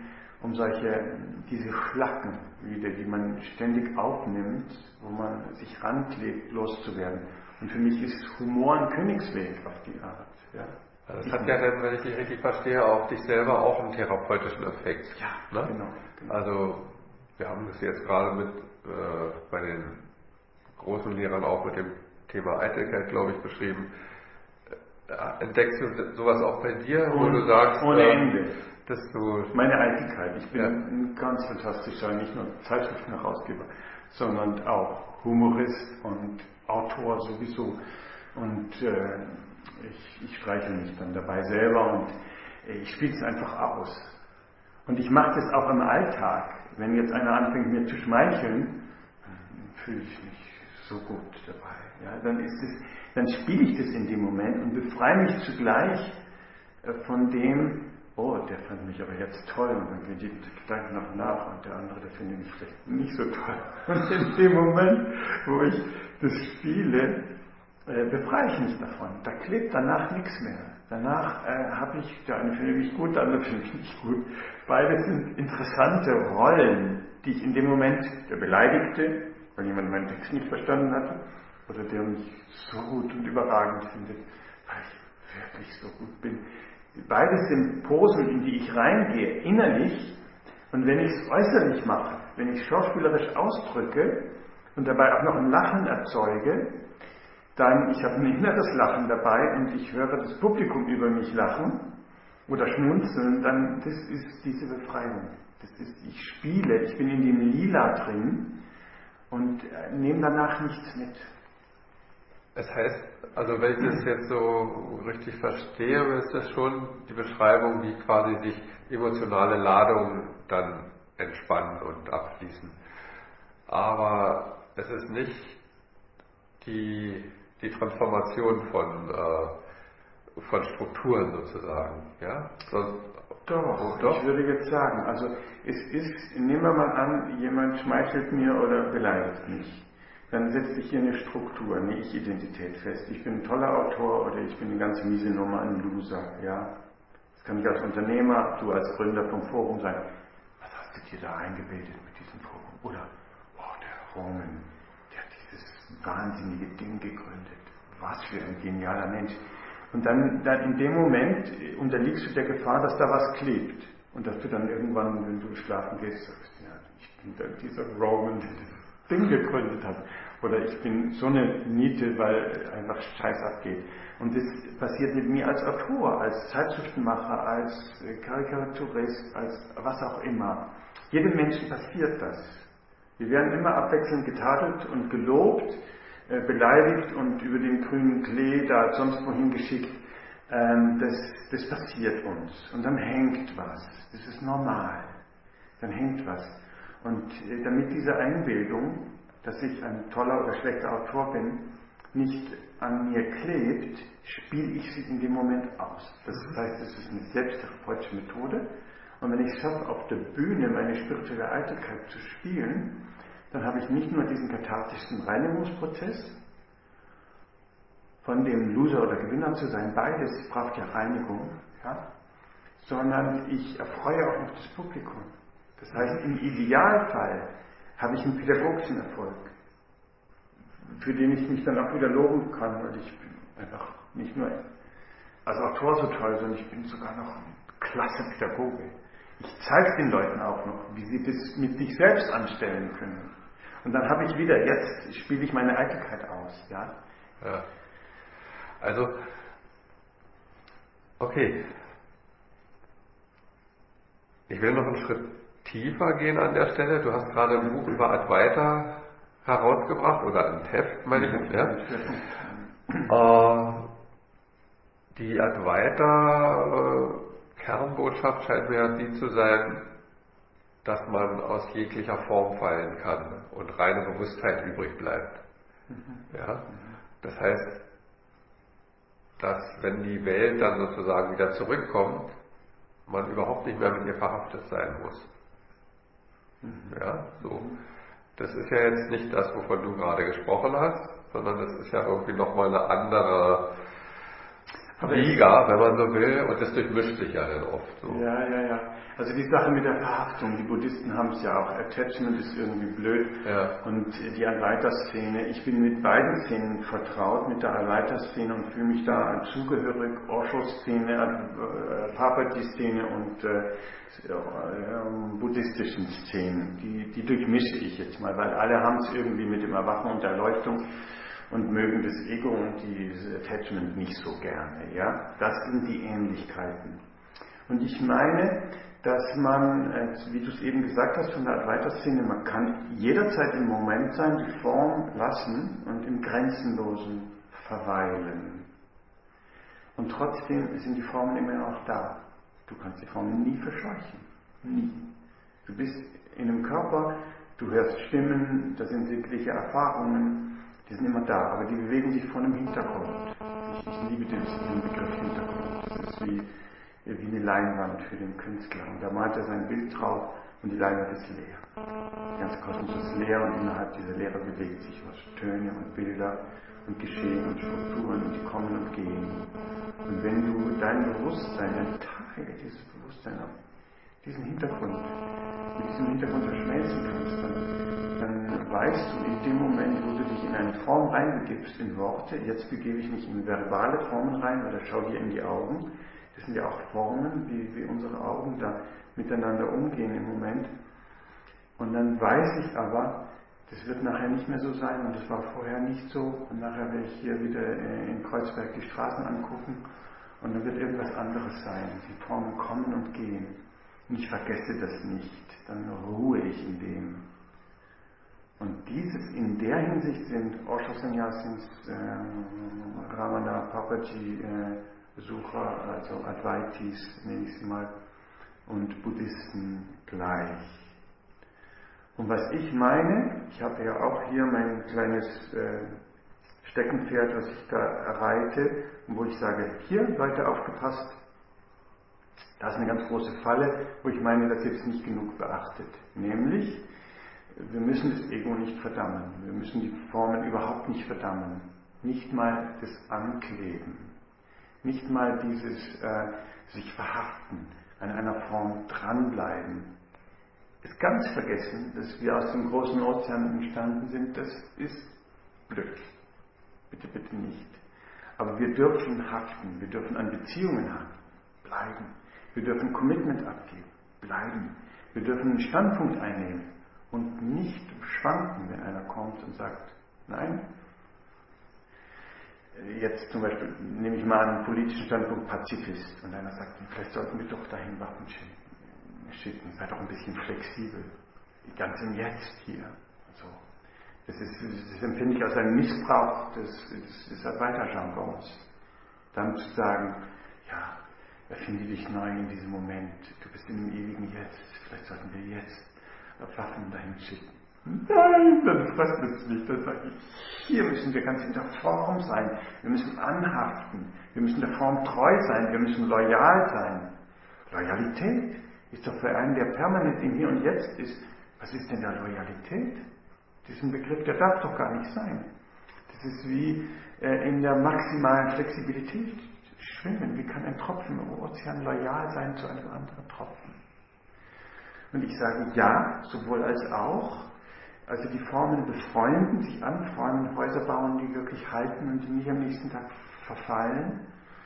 diese Schlacken wieder, die man ständig aufnimmt, wo man sich ranklebt, loszuwerden. Und für mich ist Humor ein Königsweg auf die Art. Ja. Das hat ja dann, wenn ich dich richtig verstehe, auf dich selber auch einen therapeutischen Effekt. Ja, ne? Genau. Also wir haben das jetzt gerade bei den großen Lehrern auch mit dem Thema Eitelkeit, glaube ich, beschrieben. Entdeckst du sowas auch bei dir, wo du sagst, ohne Ende. Dass du meine Eitelkeit. Ich bin ein ganz fantastischer, nicht nur Zeitschriftenherausgeber, sondern auch Humorist und Autor sowieso. Und ich streiche mich dann dabei selber und ich spiele es einfach aus. Und ich mache das auch im Alltag. Wenn jetzt einer anfängt, mir zu schmeicheln, dann fühle ich mich so gut dabei. Ja, dann spiele ich das in dem Moment und befreie mich zugleich von dem, oh, der fand mich aber jetzt toll und dann geht die Gedanken noch nach und der andere, der findet mich vielleicht nicht so toll. Und in dem Moment, wo ich das spiele, befreie ich mich davon. Da klebt danach nichts mehr. Danach der eine findet mich gut, der andere findet mich nicht gut. Beides sind interessante Rollen, die ich in dem Moment, der Beleidigte, weil jemand meinen Text nicht verstanden hatte, oder der mich so gut und überragend findet, weil ich wirklich so gut bin. Beides sind Posen, in die ich reingehe, innerlich. Und wenn ich es äußerlich mache, wenn ich es schauspielerisch ausdrücke und dabei auch noch ein Lachen erzeuge, dann, ich habe ein inneres Lachen dabei und ich höre das Publikum über mich lachen oder schmunzeln, dann, das ist diese Befreiung. Ich spiele, ich bin in dem Lila drin und nehme danach nichts mit. Es heißt, also wenn ich das jetzt so richtig verstehe, ist das schon die Beschreibung, wie quasi sich emotionale Ladungen dann entspannen und abfließen. Aber es ist nicht die Transformation von Strukturen sozusagen. Ja? Doch, ich würde jetzt sagen, also es ist, nehmen wir mal an, jemand schmeichelt mir oder beleidigt mich. Dann setzt sich hier eine Struktur, eine Ich-Identität fest. Ich bin ein toller Autor oder ich bin eine ganz miese Nummer, ein Loser. Ja? Das kann ich als Unternehmer, du als Gründer vom Forum sein. Was hast du dir da eingebildet mit diesem Forum? Oder, oh, der Roman, der hat dieses wahnsinnige Ding gegründet. Was für ein genialer Mensch. Und dann in dem Moment unterliegst du der Gefahr, dass da was klebt. Und dass du dann irgendwann, wenn du schlafen gehst, sagst, ja, ich bin dann dieser Roman, der dieses Ding gegründet hat. Oder ich bin so eine Niete, weil einfach Scheiß abgeht. Und das passiert mit mir als Autor, als Zeitschriftenmacher, als Karikaturist, als was auch immer. Jedem Menschen passiert das. Wir werden immer abwechselnd getadelt und gelobt, beleidigt und über den grünen Klee da sonst wohin geschickt. Das passiert uns. Und dann hängt was. Das ist normal. Dann hängt was. Und damit diese Einbildung, dass ich ein toller oder schlechter Autor bin, nicht an mir klebt, spiele ich sie in dem Moment aus. Das heißt, es ist eine selbsttherapeutische Methode. Und wenn ich es schaffe, auf der Bühne meine spirituelle Eitelkeit zu spielen, dann habe ich nicht nur diesen kathartischen Reinigungsprozess, von dem Loser oder Gewinner zu sein, beides braucht ja Reinigung, ja? Sondern ich erfreue auch noch das Publikum. Das heißt, im Idealfall habe ich einen pädagogischen Erfolg, für den ich mich dann auch wieder loben kann, weil ich bin einfach nicht nur als Autor so toll, sondern ich bin sogar noch ein klasse Pädagoge. Ich zeige den Leuten auch noch, wie sie das mit sich selbst anstellen können. Und dann habe ich wieder, jetzt spiele ich meine Eitelkeit aus. Ja? Ja. Also, okay. Ich will noch einen Schritt tiefer gehen an der Stelle. Du hast gerade ein Buch über Advaita herausgebracht, oder ein Heft, meine ich. Ja? Die Advaita-Kernbotschaft scheint mir die zu sein, dass man aus jeglicher Form fallen kann und reine Bewusstheit übrig bleibt. Ja? Das heißt, dass wenn die Welt dann sozusagen wieder zurückkommt, man überhaupt nicht mehr mit ihr verhaftet sein muss. Ja, so. Das ist ja jetzt nicht das, wovon du gerade gesprochen hast, sondern das ist ja irgendwie nochmal eine andere Liga, wenn man so will, und das durchmischt sich ja dann oft so. Ja. Also die Sache mit der Verhaftung, die Buddhisten haben es ja auch, Attachment ist irgendwie blöd. Ja. Und die Advaita-Szene, ich bin mit beiden Szenen vertraut, mit der Advaita-Szene und fühle mich da zugehörig, Osho-Szene, Papaji-Szene und buddhistischen Szenen. Die durchmische ich jetzt mal, weil alle haben es irgendwie mit dem Erwachen und der Erleuchtung und mögen das Ego und dieses Attachment nicht so gerne. Ja? Das sind die Ähnlichkeiten. Und ich meine, dass man, wie du es eben gesagt hast, von der Advaita-Szene, man kann jederzeit im Moment sein, die Form lassen und im Grenzenlosen verweilen. Und trotzdem sind die Formen immer auch da. Du kannst die Formen nie verscheuchen. Nie. Du bist in einem Körper, du hörst Stimmen, das sind sinnliche Erfahrungen, die sind immer da, aber die bewegen sich vor einem Hintergrund. Ich liebe den Begriff Hintergrund. Das ist wie eine Leinwand für den Künstler. Und da malt er sein Bild drauf und die Leinwand ist leer. Der ganze Kosmos ist leer und innerhalb dieser Leere bewegt sich was. Töne und Bilder und Geschehen und Strukturen und die kommen und gehen. Und wenn du dein Bewusstsein, ein Teil dieses Bewusstseins auf diesen Hintergrund, mit diesem Hintergrund verschmelzen kannst, dann weißt du in dem Moment, wo du dich in eine Form reinbegibst, in Worte, jetzt begebe ich mich in verbale Formen rein, oder schau dir in die Augen. Das sind ja auch Formen, wie unsere Augen da miteinander umgehen im Moment. Und dann weiß ich aber, das wird nachher nicht mehr so sein und das war vorher nicht so. Und nachher werde ich hier wieder in Kreuzberg die Straßen angucken und dann wird irgendwas anderes sein. Die Formen kommen und gehen. Und ich vergesse das nicht. Dann ruhe ich in dem. Und dieses in der Hinsicht sind Osho Sannyasins, Ramana Papaji Besucher, also Advaitis nenne ich sie mal, und Buddhisten gleich. Und was ich meine, ich habe ja auch hier mein kleines Steckenpferd, was ich da reite, und wo ich sage, hier Leute aufgepasst, Da ist eine ganz große Falle, wo ich meine, das jetzt nicht genug beachtet. Nämlich, wir müssen das Ego nicht verdammen. Wir müssen die Formen überhaupt nicht verdammen. Nicht mal das Ankleben. Nicht mal dieses sich verhaften, an einer Form dranbleiben. Ist ganz vergessen, dass wir aus dem großen Ozean entstanden sind, das ist Glück. Bitte, bitte nicht. Aber wir dürfen haften, wir dürfen an Beziehungen bleiben. Wir dürfen Commitment abgeben, bleiben. Wir dürfen einen Standpunkt einnehmen und nicht schwanken, wenn einer kommt und sagt, nein. Jetzt zum Beispiel nehme ich mal einen politischen Standpunkt Pazifist und einer sagt, vielleicht sollten wir doch dahin Waffen schicken, sei doch ein bisschen flexibel, ganz im Jetzt hier. So. Das empfinde ich als einen Missbrauch des Arbeiterjargons. Dann zu sagen, ja, erfinde dich neu in diesem Moment, du bist in dem ewigen Jetzt, vielleicht sollten wir jetzt Waffen dahin schicken. Nein, dann passt es nicht. Dann sage ich, hier müssen wir ganz in der Form sein. Wir müssen anhaften. Wir müssen der Form treu sein. Wir müssen loyal sein. Loyalität ist doch für einen, der permanent im Hier und Jetzt ist. Was ist denn da Loyalität? Diesen Begriff, der darf doch gar nicht sein. Das ist wie in der maximalen Flexibilität schwimmen. Wie kann ein Tropfen im Ozean loyal sein zu einem anderen Tropfen? Und ich sage ja, sowohl als auch. Also die Formen befreunden, sich anfreunden, Häuser bauen, die wirklich halten und die nicht am nächsten Tag verfallen.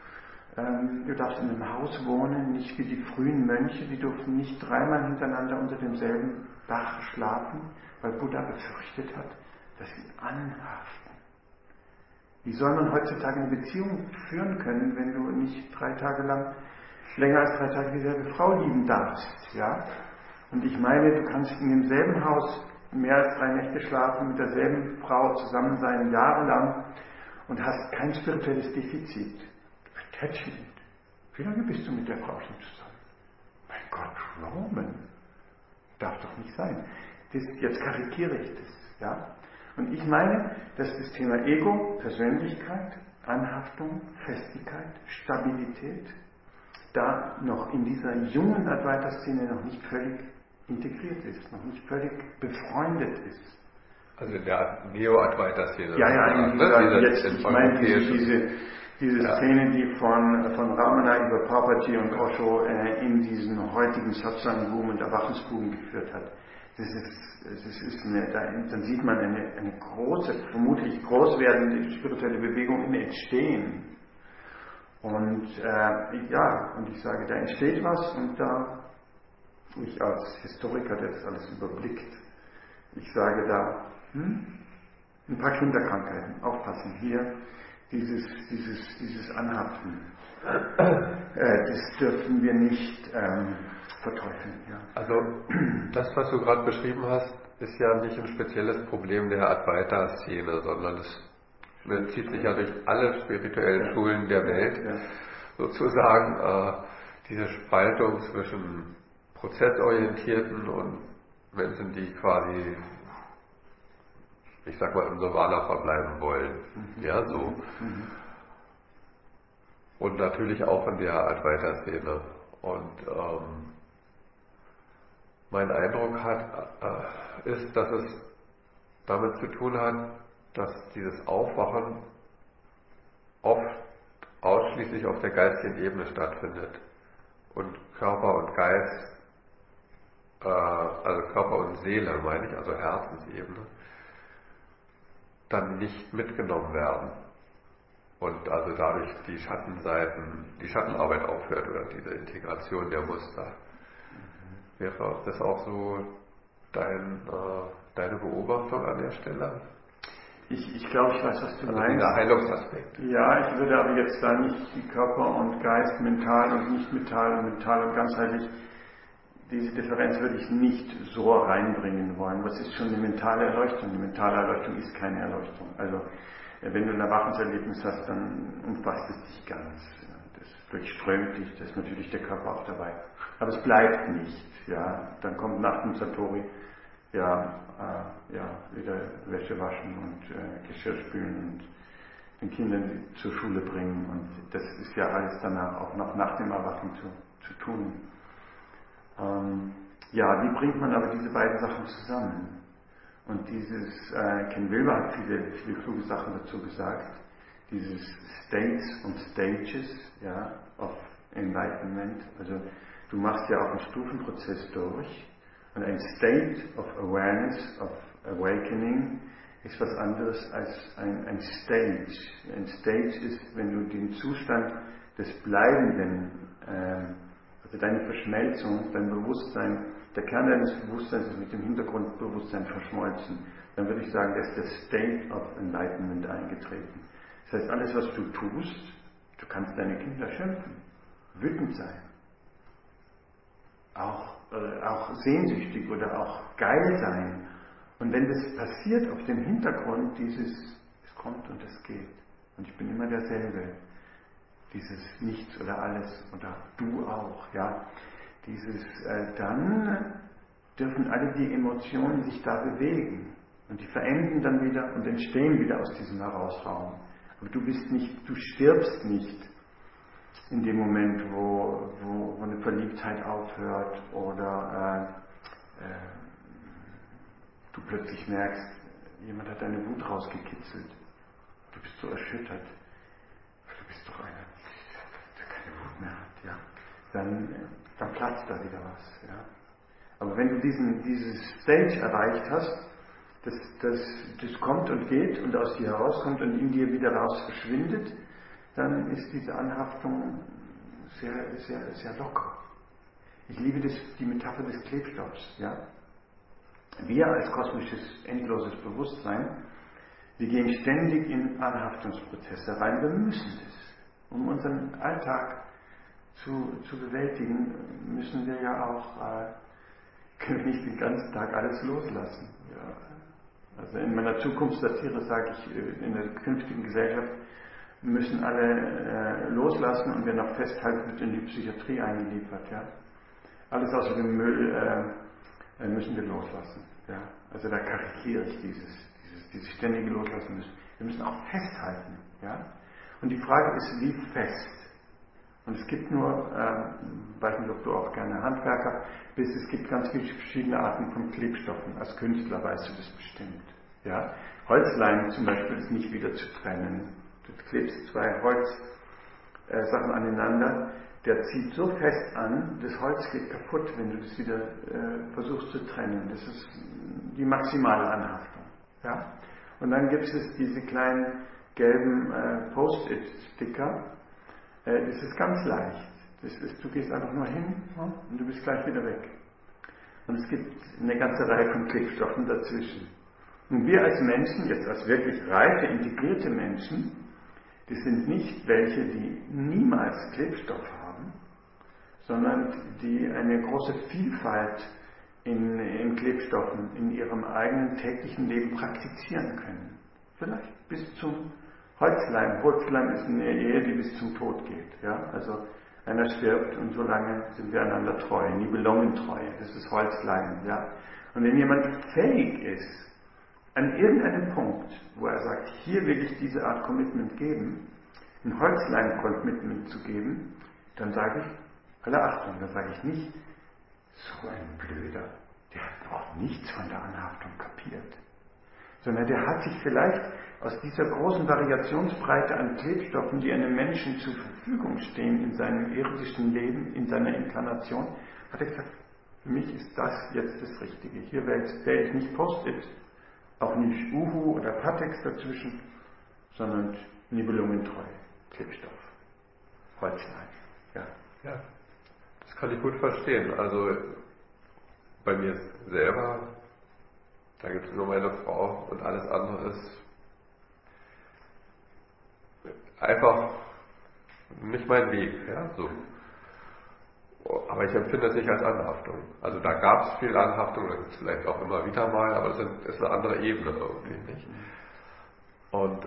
Du darfst in einem Haus wohnen, nicht wie die frühen Mönche, die durften nicht dreimal hintereinander unter demselben Dach schlafen, weil Buddha befürchtet hat, dass sie anhaften. Wie soll man heutzutage eine Beziehung führen können, wenn du nicht 3 Tage lang, länger als 3 Tage dieselbe Frau lieben darfst? Ja? Und ich meine, du kannst in demselben Haus mehr als 3 Nächte schlafen, mit derselben Frau zusammen sein, jahrelang, und hast kein spirituelles Defizit. Attachment. Wie lange bist du mit der Frau schon zusammen? Mein Gott, Roman. Darf doch nicht sein. Jetzt karikiere ich das. Ja? Und ich meine, dass das Thema Ego, Persönlichkeit, Anhaftung, Festigkeit, Stabilität, da noch in dieser jungen Advaita-Szene noch nicht völlig integriert ist, noch nicht völlig befreundet ist. Also in der Neo-Advaita-Szene. Ja, ich meine diese Szene, die von Ramana über Papaji und Osho in diesen heutigen Satsang-Boom und Erwachungsboom geführt hat. Dann sieht man eine große, vermutlich groß werdende spirituelle Bewegung im Entstehen. Und und ich sage, da entsteht was und da, ich als Historiker, der das alles überblickt, ich sage da, ein paar Kinderkrankheiten, aufpassen, hier, dieses Anhaften, das dürfen wir nicht verteufeln. Ja. Also das, was du gerade beschrieben hast, ist ja nicht ein spezielles Problem der Advaita-Szene, sondern es bezieht sich ja durch alle spirituellen Schulen der Welt, sozusagen diese Spaltung zwischen prozessorientierten und Menschen, die quasi, ich sag mal, im Nirvana verbleiben wollen. Ja, so. Und natürlich auch in der Advaita-Szene. Und mein Eindruck ist, dass es damit zu tun hat, dass dieses Aufwachen oft ausschließlich auf der geistigen Ebene stattfindet und Körper und Geist, also Körper und Seele meine ich, also Herzensebene, dann nicht mitgenommen werden und also dadurch die Schattenarbeit aufhört oder diese Integration der Muster. Wäre das auch so deine Beobachtung an der Stelle? Ich glaube, ich weiß, was du meinst. Dieser Heilungsaspekt. Ja, ich würde aber jetzt da nicht die Körper und Geist, mental und nicht mental und ganzheitlich, diese Differenz würde ich nicht so reinbringen wollen. Was ist schon eine mentale Erleuchtung? Eine mentale Erleuchtung ist keine Erleuchtung. Also, wenn du ein Erwachenserlebnis hast, dann umfasst es dich ganz. Das durchströmt dich, da ist natürlich der Körper auch dabei. Aber es bleibt nicht. Ja, dann kommt nach dem Satori wieder Wäsche waschen und Geschirr spülen und den Kindern zur Schule bringen. Und das ist ja alles danach auch noch nach dem Erwachen zu tun. Ja, wie bringt man aber diese beiden Sachen zusammen? Und Ken Wilber hat viele kluge Sachen dazu gesagt, dieses States und Stages, ja, of Enlightenment, also du machst ja auch einen Stufenprozess durch und ein State of Awareness, of Awakening ist was anderes als ein Stage. Ein Stage ist, wenn du den Zustand des Bleibenden, also deine Verschmelzung, dein Bewusstsein, der Kern deines Bewusstseins ist mit dem Hintergrundbewusstsein verschmolzen. Dann würde ich sagen, da ist der State of Enlightenment eingetreten. Das heißt, alles, was du tust, du kannst deine Kinder schimpfen, wütend sein, auch sehnsüchtig oder auch geil sein. Und wenn das passiert auf dem Hintergrund es kommt und es geht. Und ich bin immer derselbe. Dieses Nichts oder Alles oder du auch, ja. Dann dürfen alle die Emotionen sich da bewegen. Und die verenden dann wieder und entstehen wieder aus diesem Herausraum. Aber du stirbst nicht in dem Moment, wo eine Verliebtheit aufhört oder du plötzlich merkst, jemand hat deine Wut rausgekitzelt. Du bist so erschüttert. Du bist doch einer, der keine Wut mehr hat. Ja? Dann platzt da wieder was. Ja? Aber wenn du dieses Stage erreicht hast, das kommt und geht und aus dir herauskommt und in dir wieder raus verschwindet, dann ist diese Anhaftung sehr, sehr, sehr locker. Ich liebe die Metapher des Klebstoffs. Ja? Wir als kosmisches, endloses Bewusstsein, wir gehen ständig in Anhaftungsprozesse rein. Wir müssen das. Um unseren Alltag zu bewältigen, müssen wir ja auch, können wir nicht den ganzen Tag alles loslassen. Ja. Also in meiner Zukunftssatire sage ich, in der künftigen Gesellschaft müssen alle loslassen und wer noch festhält, wird in die Psychiatrie eingeliefert. Ja? Alles außer dem Müll müssen wir loslassen. Ja? Also da karikiere ich dieses ständige Loslassen müssen. Wir müssen auch festhalten. Ja? Und die Frage ist, wie fest? Und es gibt nur, weiß nicht, ob du auch gerne Handwerker bist, es gibt ganz viele verschiedene Arten von Klebstoffen. Als Künstler weißt du das bestimmt. Ja? Holzleim zum Beispiel ist nicht wieder zu trennen. Du klebst zwei Holzsachen aneinander, der zieht so fest an, das Holz geht kaputt, wenn du das wieder versuchst zu trennen. Das ist die maximale Anhaftung. Ja? Und dann gibt es diese kleinen gelben Post-it-Sticker. Das ist ganz leicht. Du gehst einfach nur hin und du bist gleich wieder weg. Und es gibt eine ganze Reihe von Klebstoffen dazwischen. Und wir als Menschen, jetzt als wirklich reife, integrierte Menschen, das sind nicht welche, die niemals Klebstoff haben, sondern die eine große Vielfalt in Klebstoffen in ihrem eigenen täglichen Leben praktizieren können. Vielleicht bis zum Holzleim. Holzleim ist eine Ehe, die bis zum Tod geht. Ja? Also einer stirbt und solange sind wir einander treu, Nibelungentreue. Das ist Holzleim. Ja? Und wenn jemand fähig ist, an irgendeinem Punkt, wo er sagt, hier will ich diese Art Commitment geben, ein Holzleim-Commitment zu geben, dann sage ich, alle Achtung, dann sage ich nicht, so ein Blöder, der hat noch nichts von der Anhaftung kapiert. Sondern der hat sich vielleicht aus dieser großen Variationsbreite an Klebstoffen, die einem Menschen zur Verfügung stehen in seinem irdischen Leben, in seiner Inkarnation, hat er gesagt, für mich ist das jetzt das Richtige. Hier wähle ich nicht Post-it, auch nicht Uhu oder Patex dazwischen, sondern Nibelungentreu, Klebstoff, Holzleim. Ja, das kann ich gut verstehen. Also bei mir selber, da gibt es nur meine Frau und alles andere ist einfach nicht mein Weg. Ja, so. Aber ich empfinde das nicht als Anhaftung. Also da gab es viel Anhaftung, da gibt es vielleicht auch immer wieder mal, aber das ist eine andere Ebene irgendwie, nicht? Und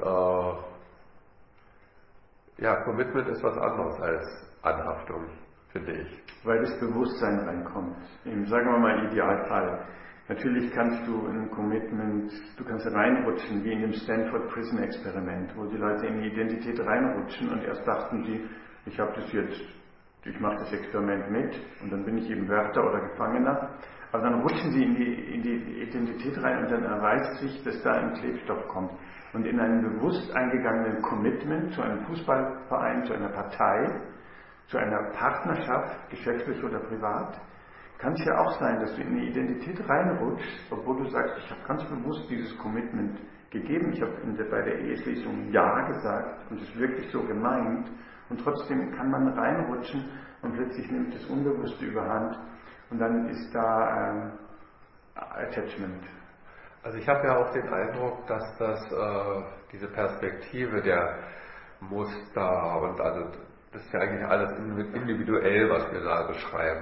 ja, Commitment ist was anderes als Anhaftung, finde ich. Weil das Bewusstsein reinkommt. Sagen wir mal Idealfall. Natürlich kannst du in Commitment, du kannst reinrutschen, wie in dem Stanford Prison Experiment, wo die Leute in die Identität reinrutschen und erst dachten sie, ich habe das jetzt ich mache das Experiment mit und dann bin ich eben Wärter oder Gefangener. Aber dann rutschen sie in die Identität rein und dann erweist sich, dass da ein Klebstoff kommt. Und in einem bewusst eingegangenen Commitment zu einem Fußballverein, zu einer Partei, zu einer Partnerschaft, geschäftlich oder privat, kann es ja auch sein, dass du in die Identität reinrutschst, obwohl du sagst, ich habe ganz bewusst dieses Commitment gegeben, ich habe bei der Eheschließung Ja gesagt und es ist wirklich so gemeint und trotzdem kann man reinrutschen und plötzlich nimmt das Unbewusste überhand und dann ist da Attachment. Also ich habe ja auch den Eindruck, dass diese Perspektive der Muster und also das ist ja eigentlich alles individuell, was wir da beschreiben.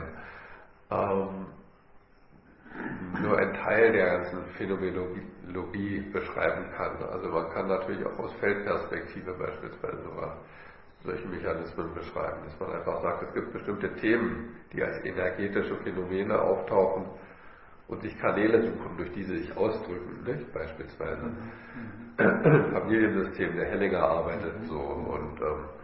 Nur ein Teil der ganzen Phänomenologie beschreiben kann. Also man kann natürlich auch aus Feldperspektive beispielsweise sogar solche Mechanismen beschreiben, dass man einfach sagt, es gibt bestimmte Themen, die als energetische Phänomene auftauchen und sich Kanäle suchen, durch die sie sich ausdrücken, nicht? Beispielsweise Familiensystem, der Hellinger arbeitet so und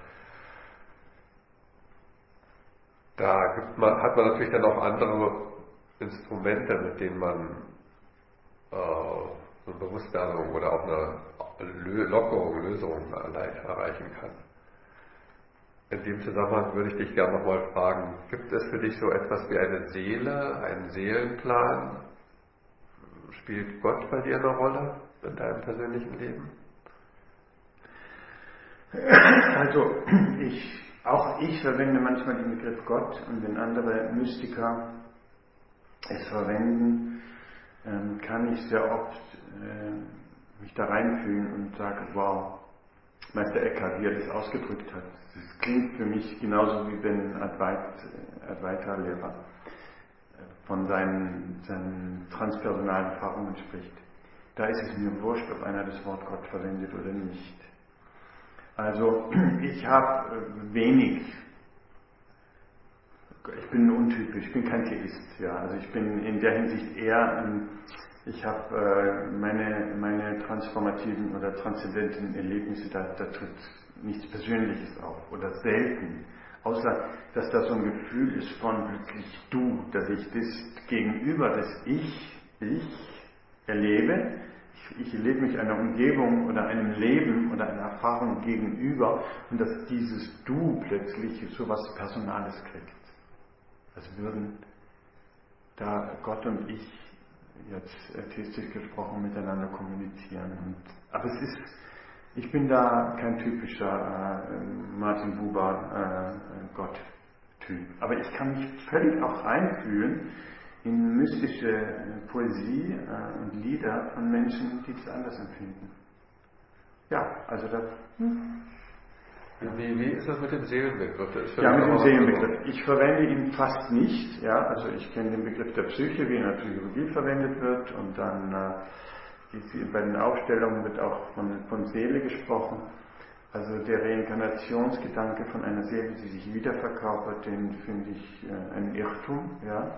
da hat man natürlich dann auch andere Instrumente, mit denen man so eine Bewusstwerdung oder auch eine Lockerung, Lösung erreichen kann. In dem Zusammenhang würde ich dich gerne nochmal fragen, gibt es für dich so etwas wie eine Seele, einen Seelenplan? Spielt Gott bei dir eine Rolle in deinem persönlichen Leben? Also auch ich verwende manchmal den Begriff Gott und wenn andere Mystiker es verwenden, kann ich sehr oft mich da reinfühlen und sage, wow, Meister Eckhart, wie er das ausgedrückt hat, das klingt für mich genauso wie wenn Advaita-Lehrer von seinen transpersonalen Erfahrungen spricht. Da ist es mir wurscht, ob einer das Wort Gott verwendet oder nicht. Also ich habe wenig. Ich bin untypisch, ich bin kein Theist. Ja. Also ich bin in der Hinsicht eher, ich habe meine transformativen oder transzendenten Erlebnisse, da tritt nichts Persönliches auf oder selten. Außer, dass da so ein Gefühl ist von plötzlich du, dass ich das Gegenüber, das ich erlebe, ich erlebe mich einer Umgebung oder einem Leben oder einer Erfahrung gegenüber und dass dieses Du plötzlich so was Personales kriegt. Als würden da Gott und ich jetzt atheistisch gesprochen miteinander kommunizieren. Aber ich bin da kein typischer Martin Buber Gott-Typ. Aber ich kann mich völlig auch reinfühlen in mystische Poesie und Lieder von Menschen, die das anders empfinden. Ja, also das. Wie ist das mit dem Seelenbegriff? Ja, mit dem Seelenbegriff. Ich verwende ihn fast nicht. Ja, also ich kenne den Begriff der Psyche, wie in der Psychologie verwendet wird, und dann bei den Aufstellungen wird auch von Seele gesprochen. Also der Reinkarnationsgedanke von einer Seele, die sich wiederverkörpert, den finde ich ein Irrtum. Ja.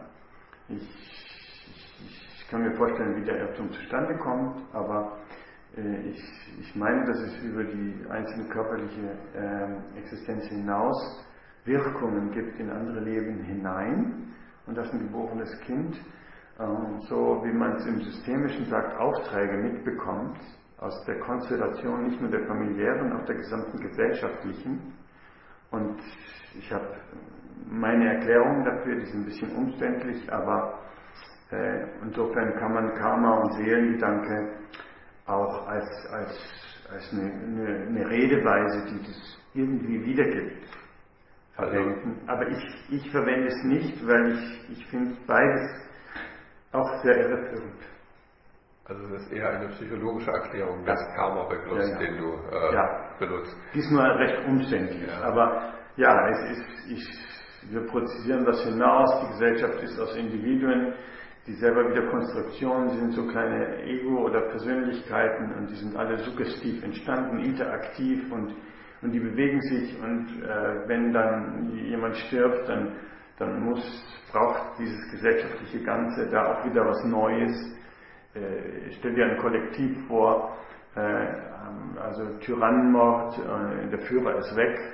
Ich kann mir vorstellen, wie der Irrtum zustande kommt, aber ich meine, dass es über die einzelne körperliche Existenz hinaus Wirkungen gibt in andere Leben hinein und dass ein geborenes Kind, so wie man es im Systemischen sagt, Aufträge mitbekommt aus der Konstellation nicht nur der familiären, auch der gesamten gesellschaftlichen. Und ich habe meine Erklärungen dafür, die sind ein bisschen umständlich, aber insofern kann man Karma und Seelengedanke auch als eine Redeweise, die das irgendwie wiedergibt, verwenden. Aber ich verwende es nicht, weil ich finde beides auch sehr irreführend. Also das ist eher eine psychologische Erklärung des Karma-Begriffs, den du benutzt. Diesmal recht umständlich, aber ja, wir produzieren was hinaus, die Gesellschaft ist aus Individuen, die selber wieder Konstruktionen sind, so kleine Ego- oder Persönlichkeiten, und die sind alle suggestiv entstanden, interaktiv und die bewegen sich, und wenn dann jemand stirbt, dann braucht dieses gesellschaftliche Ganze da auch wieder was Neues. Stell dir ein Kollektiv vor, also Tyrannenmord, der Führer ist weg,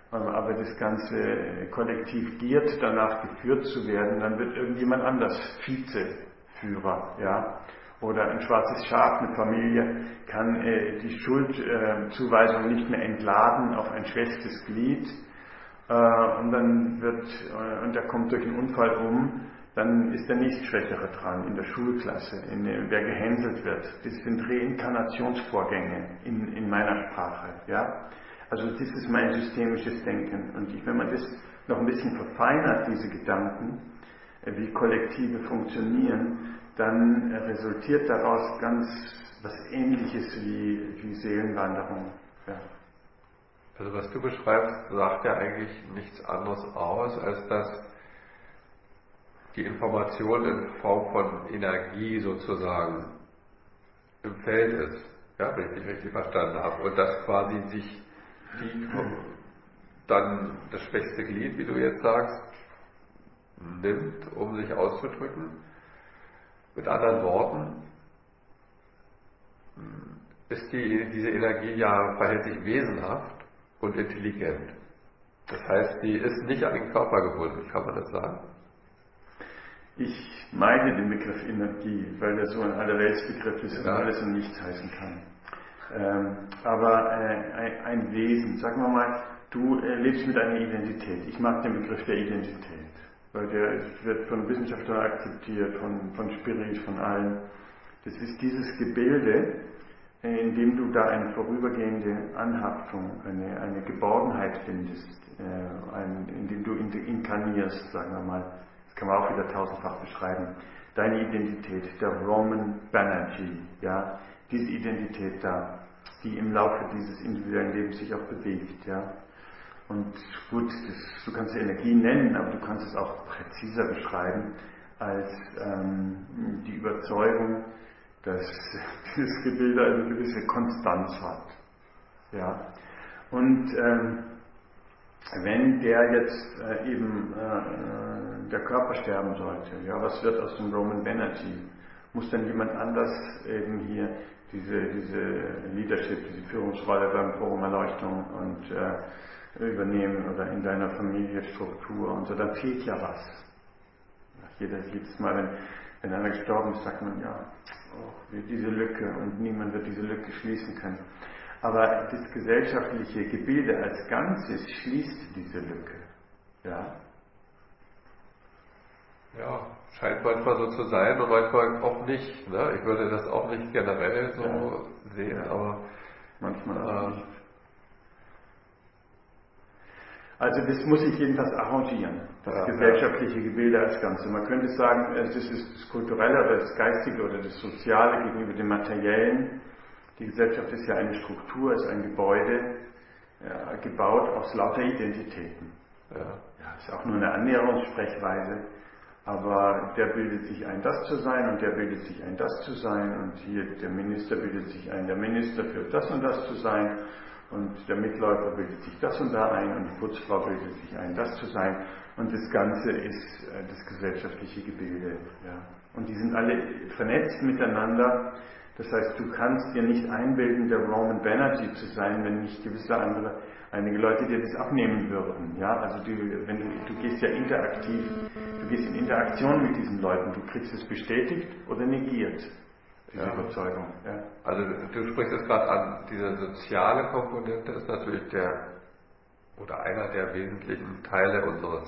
aber das ganze Kollektiv giert danach, geführt zu werden, dann wird irgendjemand anders Vizeführer, ja. Oder ein schwarzes Schaf, eine Familie, kann die Schuldzuweisung nicht mehr entladen auf ein schwächstes Glied, und der kommt durch einen Unfall um, dann ist der Nächstschwächere dran in der Schulklasse, der gehänselt wird. Das sind Reinkarnationsvorgänge in meiner Sprache. Ja? Also das ist mein systemisches Denken. Und wenn man das noch ein bisschen verfeinert, diese Gedanken, wie Kollektive funktionieren, dann resultiert daraus ganz was Ähnliches wie Seelenwanderung. Ja. Also was du beschreibst, sagt ja eigentlich nichts anderes aus, als dass die Information in Form von Energie sozusagen im Feld ist, ja, wenn ich dich richtig verstanden habe, und dass quasi sich dann das schwächste Glied, wie du jetzt sagst, nimmt, um sich auszudrücken. Mit anderen Worten, ist diese Energie ja verhält sich wesenhaft und intelligent. Das heißt, die ist nicht an den Körper gebunden, kann man das sagen? Ich meide den Begriff Energie, weil der so ein Allerweltsbegriff ist und alles und nichts heißen kann. Aber ein Wesen, sagen wir mal, du lebst mit einer Identität. Ich mag den Begriff der Identität, weil der wird von Wissenschaftlern akzeptiert, von Spirit, von allen. Das ist dieses Gebilde, in dem du da eine vorübergehende Anhaftung, eine Geborgenheit findest, in dem du inkarnierst, sagen wir mal. Das kann man auch wieder tausendfach beschreiben. Deine Identität, der Roman Banerjee, ja, diese Identität da, die im Laufe dieses individuellen Lebens sich auch bewegt, ja. Und gut, du kannst es Energie nennen, aber du kannst es auch präziser beschreiben als die Überzeugung, dass dieses Gebilde eine gewisse Konstanz hat. Ja. Und wenn der jetzt der Körper sterben sollte, ja, was wird aus dem Roman Banerjee? Muss dann jemand anders eben hier diese Leadership, diese Führungsrolle beim Forum Erleuchtung und übernehmen oder in deiner Familienstruktur und so, dann fehlt ja was. Jedes Mal, wenn einer gestorben ist, sagt man, ja, diese Lücke, und niemand wird diese Lücke schließen können. Aber das gesellschaftliche Gebilde als Ganzes schließt diese Lücke. Ja? Ja, scheint manchmal so zu sein und manchmal auch nicht. Ne? Ich würde das auch nicht generell so sehen, aber manchmal auch nicht. Also das muss sich jedenfalls arrangieren, das gesellschaftliche Gebilde als Ganze. Man könnte sagen, das ist das Kulturelle oder das Geistige oder das Soziale gegenüber dem Materiellen. Die Gesellschaft ist ja eine Struktur, ist ein Gebäude, gebaut aus lauter Identitäten. Ja, ist auch nur eine Annäherungssprechweise, aber der bildet sich ein, das zu sein, und der bildet sich ein, das zu sein, und hier der Minister bildet sich ein, der Minister für das und das zu sein, und der Mitläufer bildet sich das und da ein, und die Putzfrau bildet sich ein, das zu sein, und das Ganze ist das gesellschaftliche Gebilde. Ja. Und die sind alle vernetzt miteinander. Das heißt, du kannst dir nicht einbilden, der Roman Banerjee zu sein, wenn nicht einige Leute dir das abnehmen würden. Ja? Also du gehst ja interaktiv, du gehst in Interaktion mit diesen Leuten, du kriegst es bestätigt oder negiert, diese Überzeugung. Ja? Also du sprichst es gerade an, diese soziale Komponente ist natürlich einer der wesentlichen Teile unserer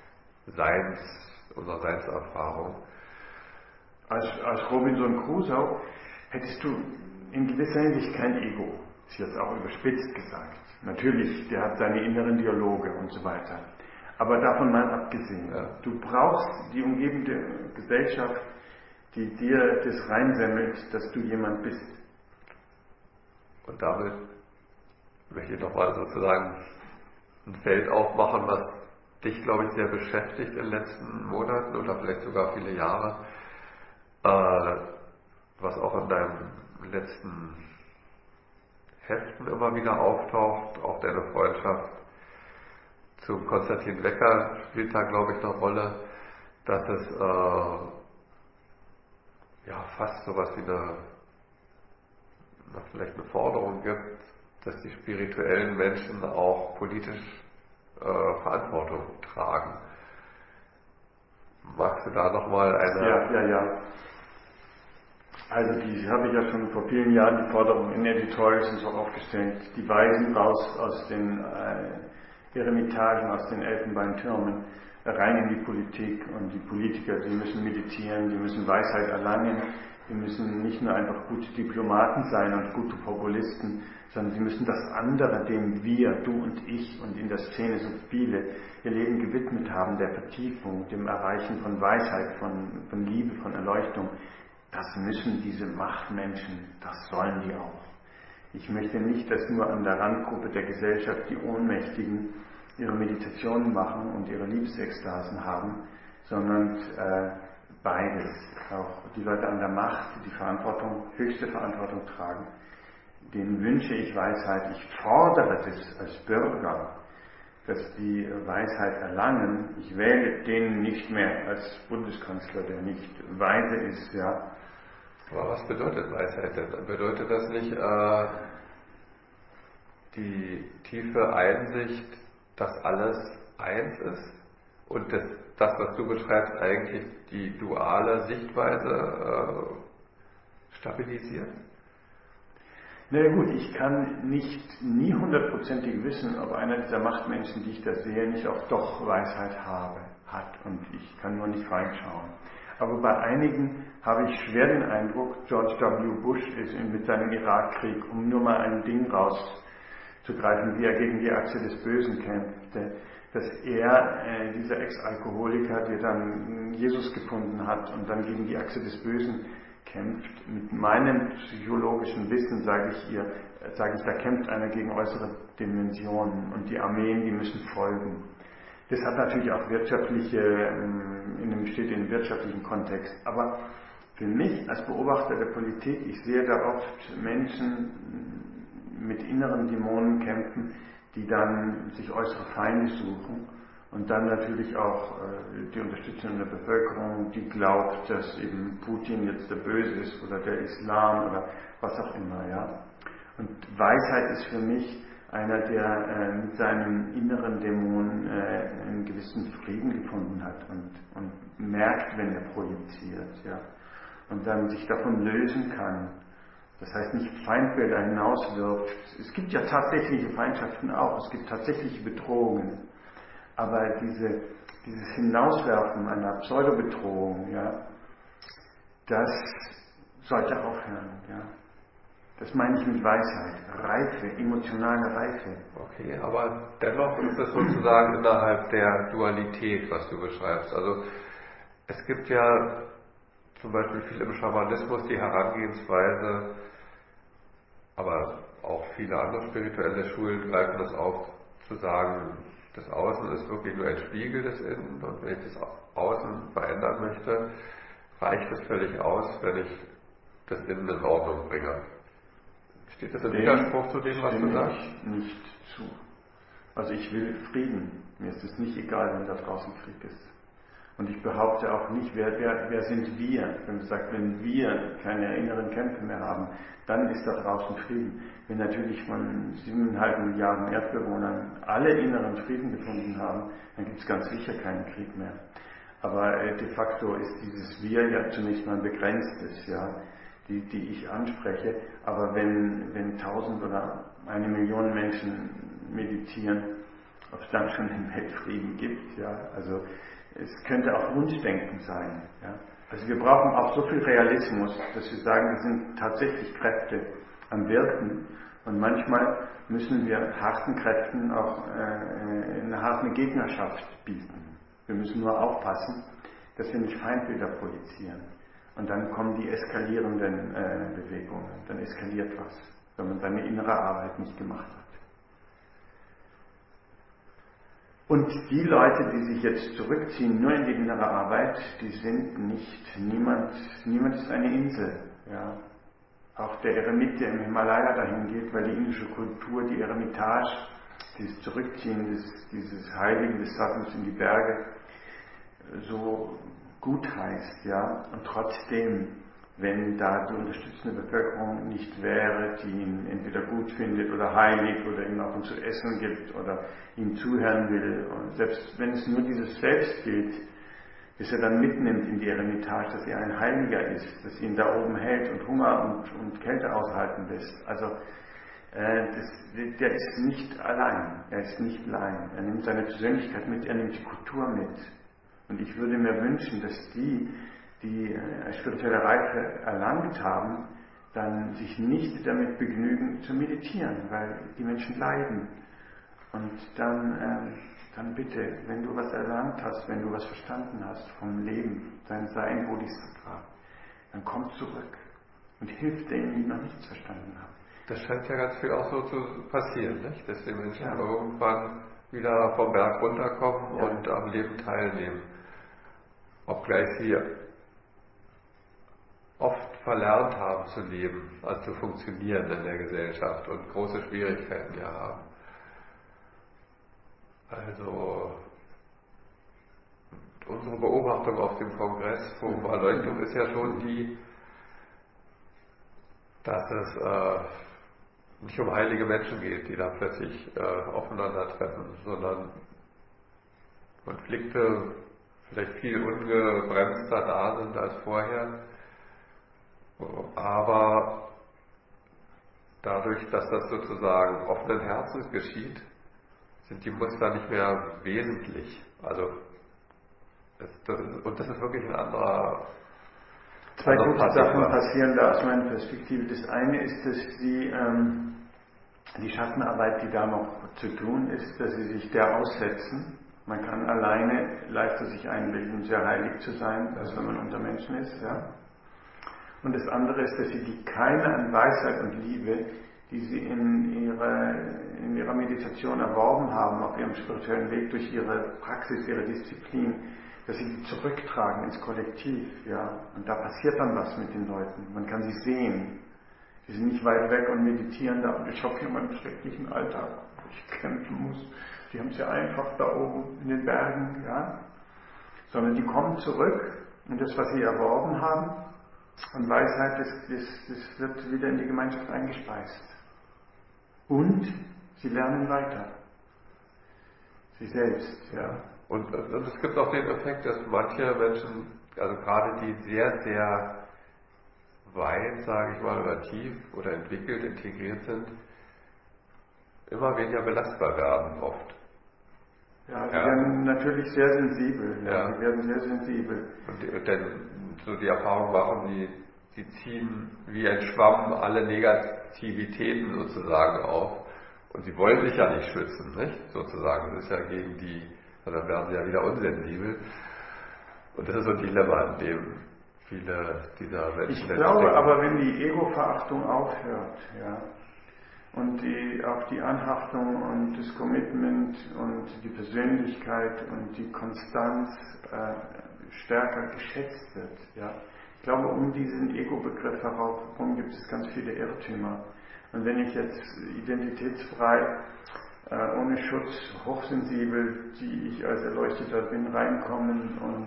Seinserfahrung. Als Robinson Crusoe hättest du in gewisser Hinsicht kein Ego, ist jetzt auch überspitzt gesagt. Natürlich, der hat seine inneren Dialoge und so weiter. Aber davon mal abgesehen, du brauchst die umgebende Gesellschaft, die dir das reinsemmelt, dass du jemand bist. Und damit möchte ich nochmal sozusagen ein Feld aufmachen, was dich, glaube ich, sehr beschäftigt in den letzten Monaten oder vielleicht sogar viele Jahre, was auch in deinen letzten Heften immer wieder auftaucht, auch deine Freundschaft zu Konstantin Wecker spielt da, glaube ich, eine Rolle, dass es fast sowas wie vielleicht eine Forderung gibt, dass die spirituellen Menschen auch politisch Verantwortung tragen. Magst du da nochmal eine... Ja. Also die habe ich ja schon vor vielen Jahren die Forderung in Editorials und so aufgestellt. Die Weisen raus aus den Eremitagen, aus den Elfenbeintürmen, rein in die Politik, und die Politiker, die müssen meditieren, die müssen Weisheit erlangen, die müssen nicht nur einfach gute Diplomaten sein und gute Populisten, sondern sie müssen das andere, dem wir, du und ich und in der Szene so viele, ihr Leben gewidmet haben, der Vertiefung, dem Erreichen von Weisheit, von Liebe, von Erleuchtung, das müssen diese Machtmenschen, das sollen die auch. Ich möchte nicht, dass nur an der Randgruppe der Gesellschaft die Ohnmächtigen ihre Meditationen machen und ihre Liebesekstasen haben, sondern beides. Auch die Leute an der Macht, die Verantwortung, höchste Verantwortung tragen, denen wünsche ich Weisheit. Ich fordere das als Bürger, dass die Weisheit erlangen. Ich wähle den nicht mehr als Bundeskanzler, der nicht weise ist, ja. Aber was bedeutet Weisheit denn? Bedeutet das nicht die tiefe Einsicht, dass alles eins ist und das, was du beschreibst, eigentlich die duale Sichtweise stabilisiert? Na ja, gut, ich kann nie hundertprozentig wissen, ob einer dieser Machtmenschen, die ich da sehe, nicht auch doch Weisheit hat, und ich kann nur nicht reinschauen. Aber bei einigen habe ich schwer den Eindruck, George W. Bush ist mit seinem Irakkrieg, um nur mal ein Ding rauszugreifen, wie er gegen die Achse des Bösen kämpfte, dass er, dieser Ex-Alkoholiker, der dann Jesus gefunden hat und dann gegen die Achse des Bösen kämpft, mit meinem psychologischen Wissen sage ich, da kämpft einer gegen äußere Dimensionen, und die Armeen, die müssen folgen. Das hat natürlich auch steht in einem wirtschaftlichen Kontext. Aber für mich als Beobachter der Politik, ich sehe da oft Menschen mit inneren Dämonen kämpfen, die dann sich äußere Feinde suchen, und dann natürlich auch die Unterstützung der Bevölkerung, die glaubt, dass eben Putin jetzt der Böse ist oder der Islam oder was auch immer. Ja? Und Weisheit ist für mich einer, der mit seinem inneren Dämon einen gewissen Frieden gefunden hat und merkt, wenn er projiziert, ja, und dann sich davon lösen kann. Das heißt, nicht Feindbilder hinauswirft. Es gibt ja tatsächliche Feindschaften auch, es gibt tatsächliche Bedrohungen, aber dieses Hinauswerfen einer Pseudobedrohung, ja, das sollte aufhören, ja. Das meine ich mit Weisheit, Reife, emotionale Reife. Okay, aber dennoch ist es sozusagen innerhalb der Dualität, was du beschreibst. Also es gibt ja zum Beispiel viel im Schamanismus die Herangehensweise, aber auch viele andere spirituelle Schulen greifen das auf, zu sagen, das Außen ist wirklich nur ein Spiegel des Innen, und wenn ich das Außen verändern möchte, reicht es völlig aus, wenn ich das Innen in Ordnung bringe. Steht das im Widerspruch zu dem, was du sagst? Ich nicht zu. Also ich will Frieden. Mir ist es nicht egal, wenn da draußen Krieg ist. Und ich behaupte auch nicht, wer sind wir? Wenn du sagst, wenn wir keine inneren Kämpfe mehr haben, dann ist da draußen Frieden. Wenn natürlich von 7,5 Milliarden Erdbewohnern alle inneren Frieden gefunden haben, dann gibt es ganz sicher keinen Krieg mehr. Aber de facto ist dieses Wir ja zunächst mal ein begrenztes, ja, die ich anspreche. Aber wenn 1000 oder 1 Million Menschen meditieren, ob es dann schon den Weltfrieden gibt, ja, also es könnte auch Wunschdenken sein. Ja. Also wir brauchen auch so viel Realismus, dass wir sagen, wir sind tatsächlich Kräfte am Wirken, und manchmal müssen wir harten Kräften auch eine harte Gegnerschaft bieten. Wir müssen nur aufpassen, dass wir nicht Feindbilder projizieren. Und dann kommen die eskalierenden Bewegungen, dann eskaliert was, wenn man seine innere Arbeit nicht gemacht hat. Und die Leute, die sich jetzt zurückziehen, nur in die innere Arbeit, die sind niemand ist eine Insel. Ja. Auch der Eremit, der im Himalaya dahin geht, weil die indische Kultur, die Eremitage, dieses Zurückziehen, dieses Heiligen des Sattus in die Berge, so gut heißt, ja. Und trotzdem wenn da die unterstützende Bevölkerung nicht wäre, die ihn entweder gut findet oder heiligt oder ihm ab und zu Essen gibt oder ihm zuhören will. Und selbst wenn es nur dieses Selbstbild, das er dann mitnimmt in die Eremitage, dass er ein Heiliger ist, das ihn da oben hält und Hunger und Kälte aushalten lässt. Also der ist nicht allein, er ist nicht allein. Er nimmt seine Persönlichkeit mit, er nimmt die Kultur mit. Und ich würde mir wünschen, dass die spirituelle Reife erlangt haben, dann sich nicht damit begnügen zu meditieren, weil die Menschen leiden. Und dann bitte, wenn du was erlangt hast, wenn du was verstanden hast vom Leben, dein Sein Bodhisattva, dann komm zurück und hilf denen, die noch nichts verstanden haben. Das scheint ja ganz viel auch so zu passieren, nicht? Dass die Menschen irgendwann wieder vom Berg runterkommen und am Leben teilnehmen. Obgleich sie oft verlernt haben zu leben, also zu funktionieren in der Gesellschaft und große Schwierigkeiten haben. Also unsere Beobachtung auf dem Kongress Forum Erleuchtung ist ja schon die, dass es nicht um heilige Menschen geht, die da plötzlich aufeinandertreffen, sondern Konflikte vielleicht viel ungebremster da sind als vorher. Aber dadurch, dass das sozusagen offenen Herzens geschieht, sind die Muster nicht mehr wesentlich. Also das ist wirklich ein anderer. Zwei gute Sachen passieren da aus meiner Perspektive. Das eine ist, dass die Schattenarbeit, die da noch zu tun ist, dass sie sich der aussetzen. Man kann alleine leichter sich einbilden, sehr heilig zu sein, als wenn man unter Menschen ist. Ja? Und das andere ist, dass sie die Keime an Weisheit und Liebe, die sie in ihrer Meditation erworben haben, auf ihrem spirituellen Weg durch ihre Praxis, ihre Disziplin, dass sie die zurücktragen ins Kollektiv. Ja? Und da passiert dann was mit den Leuten. Man kann sie sehen. Die sind nicht weit weg und meditieren da. Und ich habe hier meinen schrecklichen Alltag, wo ich kämpfen muss. Die haben es ja einfach da oben in den Bergen. Ja? Sondern die kommen zurück und das, was sie erworben haben, und Weisheit, das wird wieder in die Gemeinschaft eingespeist. Und sie lernen weiter. Sie selbst. Ja. Und es gibt auch den Effekt, dass manche Menschen, also gerade die sehr, sehr weit, sage ich mal, oder tief oder entwickelt, integriert sind, immer weniger belastbar werden oft. Ja, sie werden natürlich sehr sensibel. Ja. Sie werden sehr sensibel. Und dann so die Erfahrung machen, die ziehen wie ein Schwamm alle Negativitäten sozusagen auf. Und sie wollen sich ja nicht schützen, nicht? Sozusagen. Das ist ja gegen die, dann werden sie ja wieder unsensibel. Und das ist so ein Dilemma, in dem viele dieser Menschen. Ich glaube aber, wenn die Ego-Verachtung aufhört, ja, und auch die Anhaftung und das Commitment und die Persönlichkeit und die Konstanz stärker geschätzt wird. Ja. Ich glaube, um diesen Ego-Begriff herum gibt es ganz viele Irrtümer. Und wenn ich jetzt identitätsfrei, ohne Schutz, hochsensibel, die ich als Erleuchteter bin, reinkommen und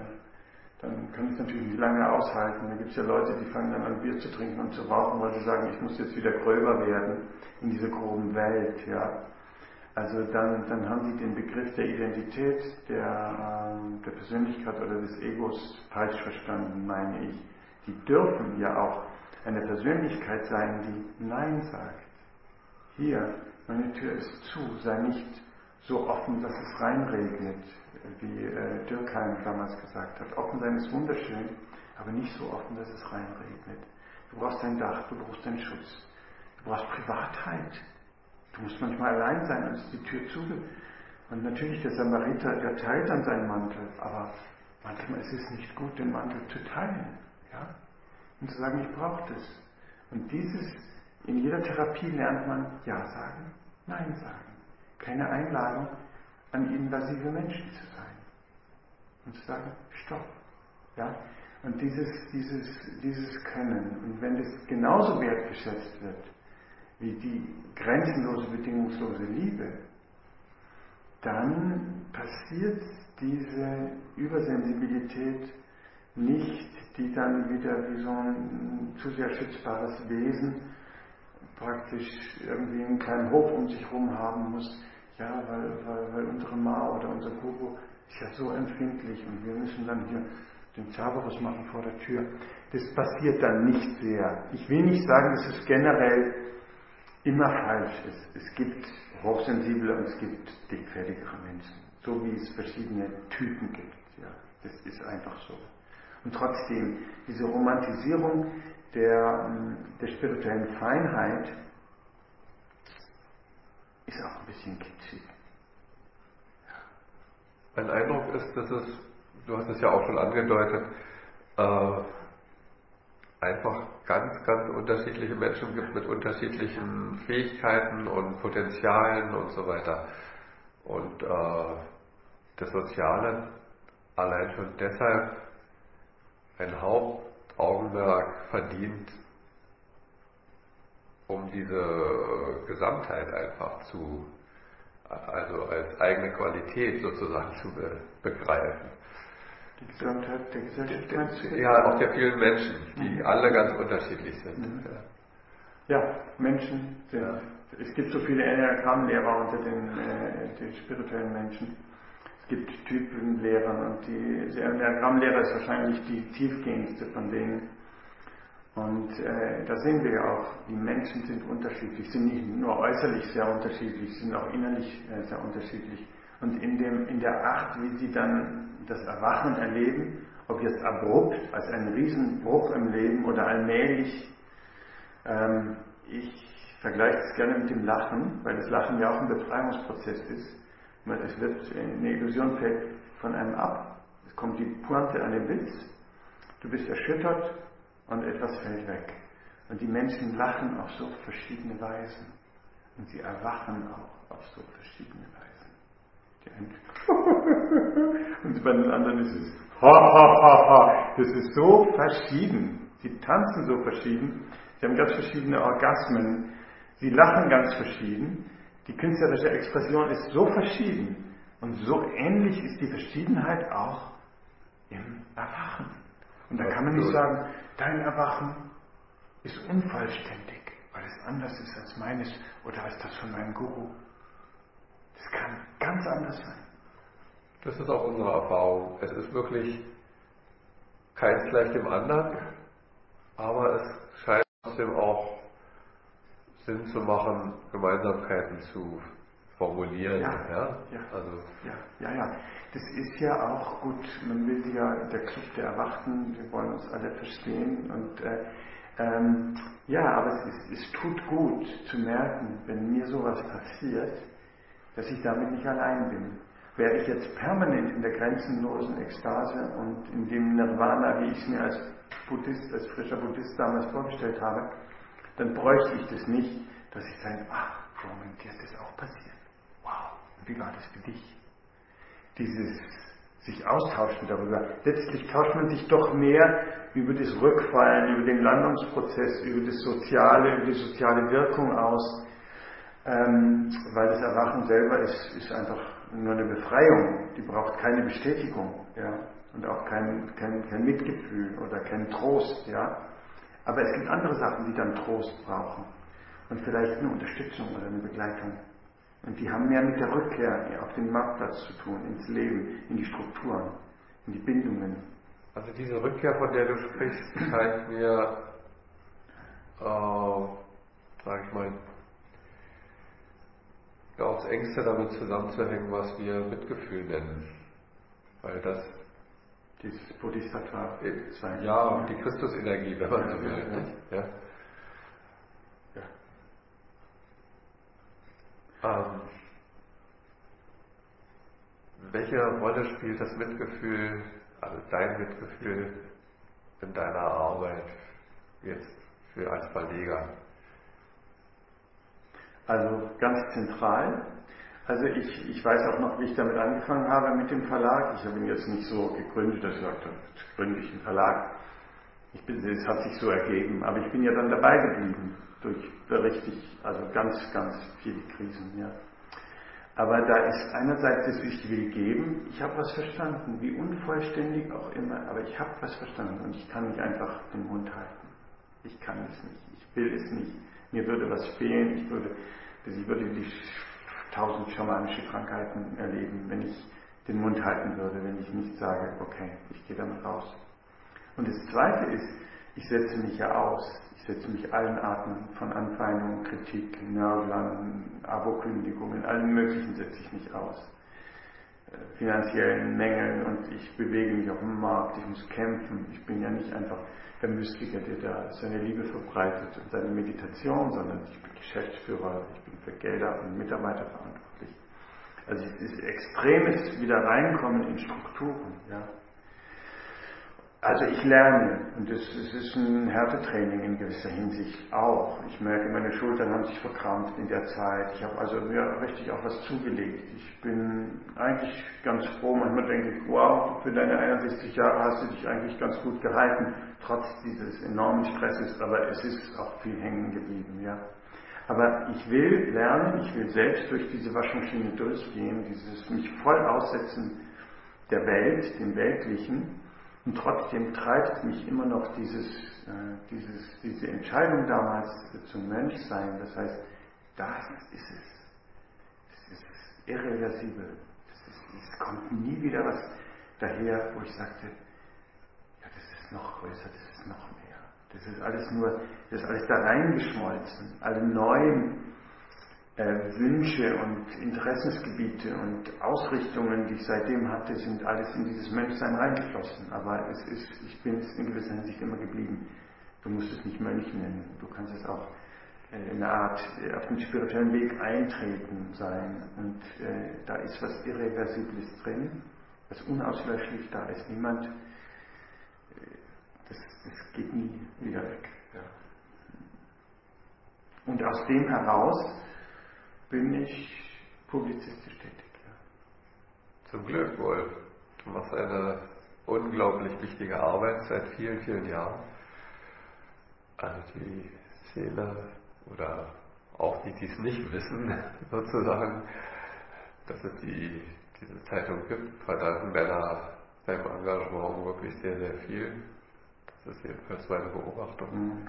dann kann ich es natürlich nicht lange aushalten. Da gibt es ja Leute, die fangen dann an Bier zu trinken und zu rauchen, weil sie sagen, ich muss jetzt wieder gröber werden in dieser groben Welt. Ja. Also dann haben sie den Begriff der Identität, der Persönlichkeit oder des Egos falsch verstanden, meine ich. Die dürfen ja auch eine Persönlichkeit sein, die Nein sagt. Hier, meine Tür ist zu, sei nicht so offen, dass es reinregnet, wie Dürkheim damals gesagt hat. Offen sein ist wunderschön, aber nicht so offen, dass es reinregnet. Du brauchst ein Dach, du brauchst einen Schutz, du brauchst Privatheit. Du musst manchmal allein sein, und ist die Tür zu. Und natürlich, der Samariter, der teilt dann seinen Mantel, aber manchmal ist es nicht gut, den Mantel zu teilen. Ja? Und zu sagen, ich brauche das. Und in jeder Therapie lernt man Ja sagen, Nein sagen. Keine Einladung, an invasive Menschen zu sein. Und zu sagen, Stopp. Ja? Und dieses Können. Und wenn das genauso wertgeschätzt wird, wie die grenzenlose, bedingungslose Liebe, dann passiert diese Übersensibilität nicht, die dann wieder wie so ein zu sehr schützbares Wesen praktisch irgendwie einen kleinen Hof um sich herum haben muss, ja, weil unsere Ma oder unser Guru ist ja so empfindlich und wir müssen dann hier den Cerberus machen vor der Tür. Das passiert dann nicht sehr. Ich will nicht sagen, dass es generell immer falsch ist. Es gibt hochsensible und es gibt dickfertigere Menschen, so wie es verschiedene Typen gibt. Ja, das ist einfach so. Und trotzdem, diese Romantisierung der spirituellen Feinheit ist auch ein bisschen kitschig. Mein Eindruck ist, dass es, du hast es ja auch schon angedeutet, einfach ganz, ganz unterschiedliche Menschen gibt mit unterschiedlichen Fähigkeiten und Potenzialen und so weiter. Und das Soziale allein schon deshalb ein Hauptaugenmerk verdient, um diese Gesamtheit einfach also als eigene Qualität sozusagen zu begreifen. Die Gesamtheit der Gesellschaft meinst du? Ja, auch der vielen Menschen, die alle ganz unterschiedlich sind. Ja, Menschen sind. Ja. Es gibt so viele Enneagrammlehrer unter den spirituellen Menschen. Es gibt Typenlehrern und die Enneagrammlehrer ist wahrscheinlich die tiefgehendste von denen. Und da sehen wir ja auch, die Menschen sind unterschiedlich, sind nicht nur äußerlich sehr unterschiedlich, sind auch innerlich sehr unterschiedlich. Und in der Art, wie sie dann das Erwachen erleben, ob jetzt abrupt, als ein Riesenbruch im Leben oder allmählich, ich vergleiche es gerne mit dem Lachen, weil das Lachen ja auch ein Befreiungsprozess ist. Es wird, eine Illusion fällt von einem ab, es kommt die Pointe an den Witz, du bist erschüttert und etwas fällt weg. Und die Menschen lachen auf so verschiedene Weisen. Und sie erwachen auch auf so verschiedene Weisen. Die einen und bei den anderen ist es ha ha ha ha. Das ist so verschieden. Sie tanzen so verschieden. Sie haben ganz verschiedene Orgasmen. Sie lachen ganz verschieden. Die künstlerische Expression ist so verschieden. Und so ähnlich ist die Verschiedenheit auch im Erwachen. Und da kann man nicht sagen, dein Erwachen ist unvollständig, weil es anders ist als meines oder als das von meinem Guru. Das kann ganz anders sein. Das ist auch unsere Erfahrung. Es ist wirklich keins gleich dem anderen, aber es scheint trotzdem auch Sinn zu machen, Gemeinsamkeiten zu formulieren. Ja. Das ist ja auch gut. Man will ja, der Club der Erwachten, wir wollen uns alle verstehen. Und aber es tut gut zu merken, wenn mir sowas passiert, dass ich damit nicht allein bin. Wäre ich jetzt permanent in der grenzenlosen Ekstase und in dem Nirvana, wie ich es mir als Buddhist, als frischer Buddhist damals vorgestellt habe, dann bräuchte ich das nicht, dass ich sage, Roman, dir ist das auch passiert. Wow, wie war das für dich? Dieses sich austauschen darüber. Letztlich tauscht man sich doch mehr über das Rückfallen, über den Landungsprozess, über das Soziale, über die soziale Wirkung aus, weil das Erwachen selber ist einfach nur eine Befreiung. Die braucht keine Bestätigung, ja, und auch kein Mitgefühl oder keinen Trost, ja. Aber es gibt andere Sachen, die dann Trost brauchen und vielleicht eine Unterstützung oder eine Begleitung. Und die haben mehr mit der Rückkehr auf den Marktplatz zu tun, ins Leben, in die Strukturen, in die Bindungen. Also diese Rückkehr, von der du sprichst, scheint mir, sag ich mal, aufs Engste damit zusammenzuhängen, was wir Mitgefühl nennen. Weil das dieses Bodhisattva sein. Ja, die Christusenergie, wenn man so will. Ja. Welche Rolle spielt das Mitgefühl, also dein Mitgefühl in deiner Arbeit jetzt als Verleger? Also ganz zentral. Also ich weiß auch noch, wie ich damit angefangen habe mit dem Verlag. Ich habe ihn jetzt nicht so gegründet, dass ich sagte, jetzt gründe ich einen Verlag. Es hat sich so ergeben, aber ich bin ja dann dabei geblieben durch richtig, also ganz, ganz viele Krisen. Ja. Aber da ist einerseits das Ich will geben, ich habe was verstanden, wie unvollständig auch immer, aber ich habe was verstanden und ich kann nicht einfach den Mund halten. Ich kann es nicht, ich will es nicht. Mir würde was fehlen, ich würde die 1000 schamanische Krankheiten erleben, wenn ich den Mund halten würde, wenn ich nicht sage, okay, ich gehe damit raus. Und das Zweite ist, ich setze mich ja aus. Ich setze mich allen Arten von Anfeindungen, Kritik, Nörglern, Abokündigungen, allen möglichen setze ich mich aus. Finanziellen Mängeln und ich bewege mich auf dem Markt, ich muss kämpfen. Ich bin ja nicht einfach der Mystiker, der da seine Liebe verbreitet und seine Meditation, sondern ich bin Geschäftsführer, ich bin für Gelder und Mitarbeiter verantwortlich. Also es ist extremes wieder reinkommen in Strukturen. Ja. Also ich lerne und es ist ein Härtetraining in gewisser Hinsicht auch. Ich merke, meine Schultern haben sich verkrampft in der Zeit. Ich habe also mir richtig auch was zugelegt. Ich bin eigentlich ganz froh. Manchmal denke ich, wow, für deine 61 Jahre hast du dich eigentlich ganz gut gehalten, trotz dieses enormen Stresses. Aber es ist auch viel hängen geblieben, ja. Aber ich will lernen, ich will selbst durch diese Waschmaschine durchgehen, dieses mich voll aussetzen der Welt, dem Weltlichen. Und trotzdem treibt mich immer noch diese Entscheidung damals zum Menschsein. Das heißt, das ist es. Es ist irreversibel. Es kommt nie wieder was daher, wo ich sagte, ja, das ist noch größer, das ist noch mehr. Das ist alles da reingeschmolzen. Alle neuen Wünsche und Interessensgebiete und Ausrichtungen, die ich seitdem hatte, sind alles in dieses Menschsein reingeflossen. Aber ich bin es in gewisser Hinsicht immer geblieben. Du musst es nicht Mönch nennen. Du kannst es auch in einer Art auf den spirituellen Weg eintreten sein. Und da ist was Irreversibles drin, was unauslöschlich da ist. Das geht nie wieder weg. Ja. Und aus dem heraus bin ich publizistisch tätig. Ja. Zum Glück, Wolf. Du machst eine unglaublich wichtige Arbeit seit vielen, vielen Jahren. Also die Szene oder auch die, die es nicht wissen, sozusagen, dass es diese Zeitung gibt, verdanken deinem Engagement wirklich sehr, sehr viel. Das ist jedenfalls meine Beobachtung.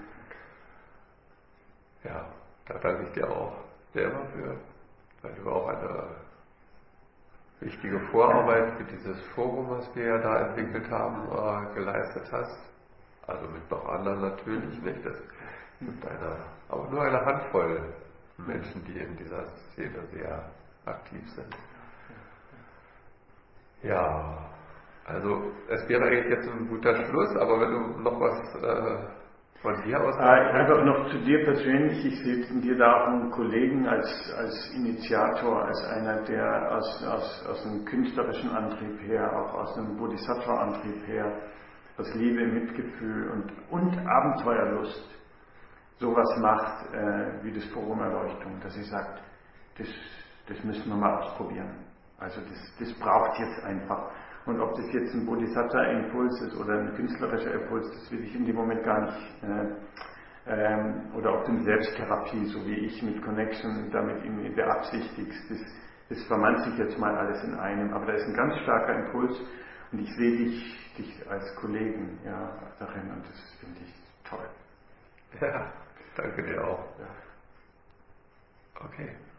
Ja, da danke ich dir auch sehr dafür, weil du auch eine wichtige Vorarbeit für dieses Forum, was wir ja da entwickelt haben, geleistet hast. Also mit noch anderen natürlich nicht. Das sind aber nur eine Handvoll Menschen, die in dieser Szene sehr aktiv sind. Ja, also es wäre eigentlich jetzt ein guter Schluss, aber wenn du noch was von dir aus... Einfach noch zu dir persönlich. Ich sehe in dir da auch einen Kollegen als Initiator, als einer, der aus einem künstlerischen Antrieb her, auch aus einem Bodhisattva-Antrieb her, aus Liebe, Mitgefühl und Abenteuerlust sowas macht wie das Forum Erleuchtung, dass sie sagt, das müssen wir mal ausprobieren. Also das braucht jetzt einfach. Und ob das jetzt ein Bodhisattva-Impuls ist oder ein künstlerischer Impuls, das will ich in dem Moment gar nicht. Oder ob du eine Selbsttherapie, so wie ich mit Connection damit irgendwie beabsichtigst, das vermannt sich jetzt mal alles in einem. Aber da ist ein ganz starker Impuls und ich sehe dich als Kollegen darin und das finde ich toll. Ja, danke dir auch. Ja. Okay.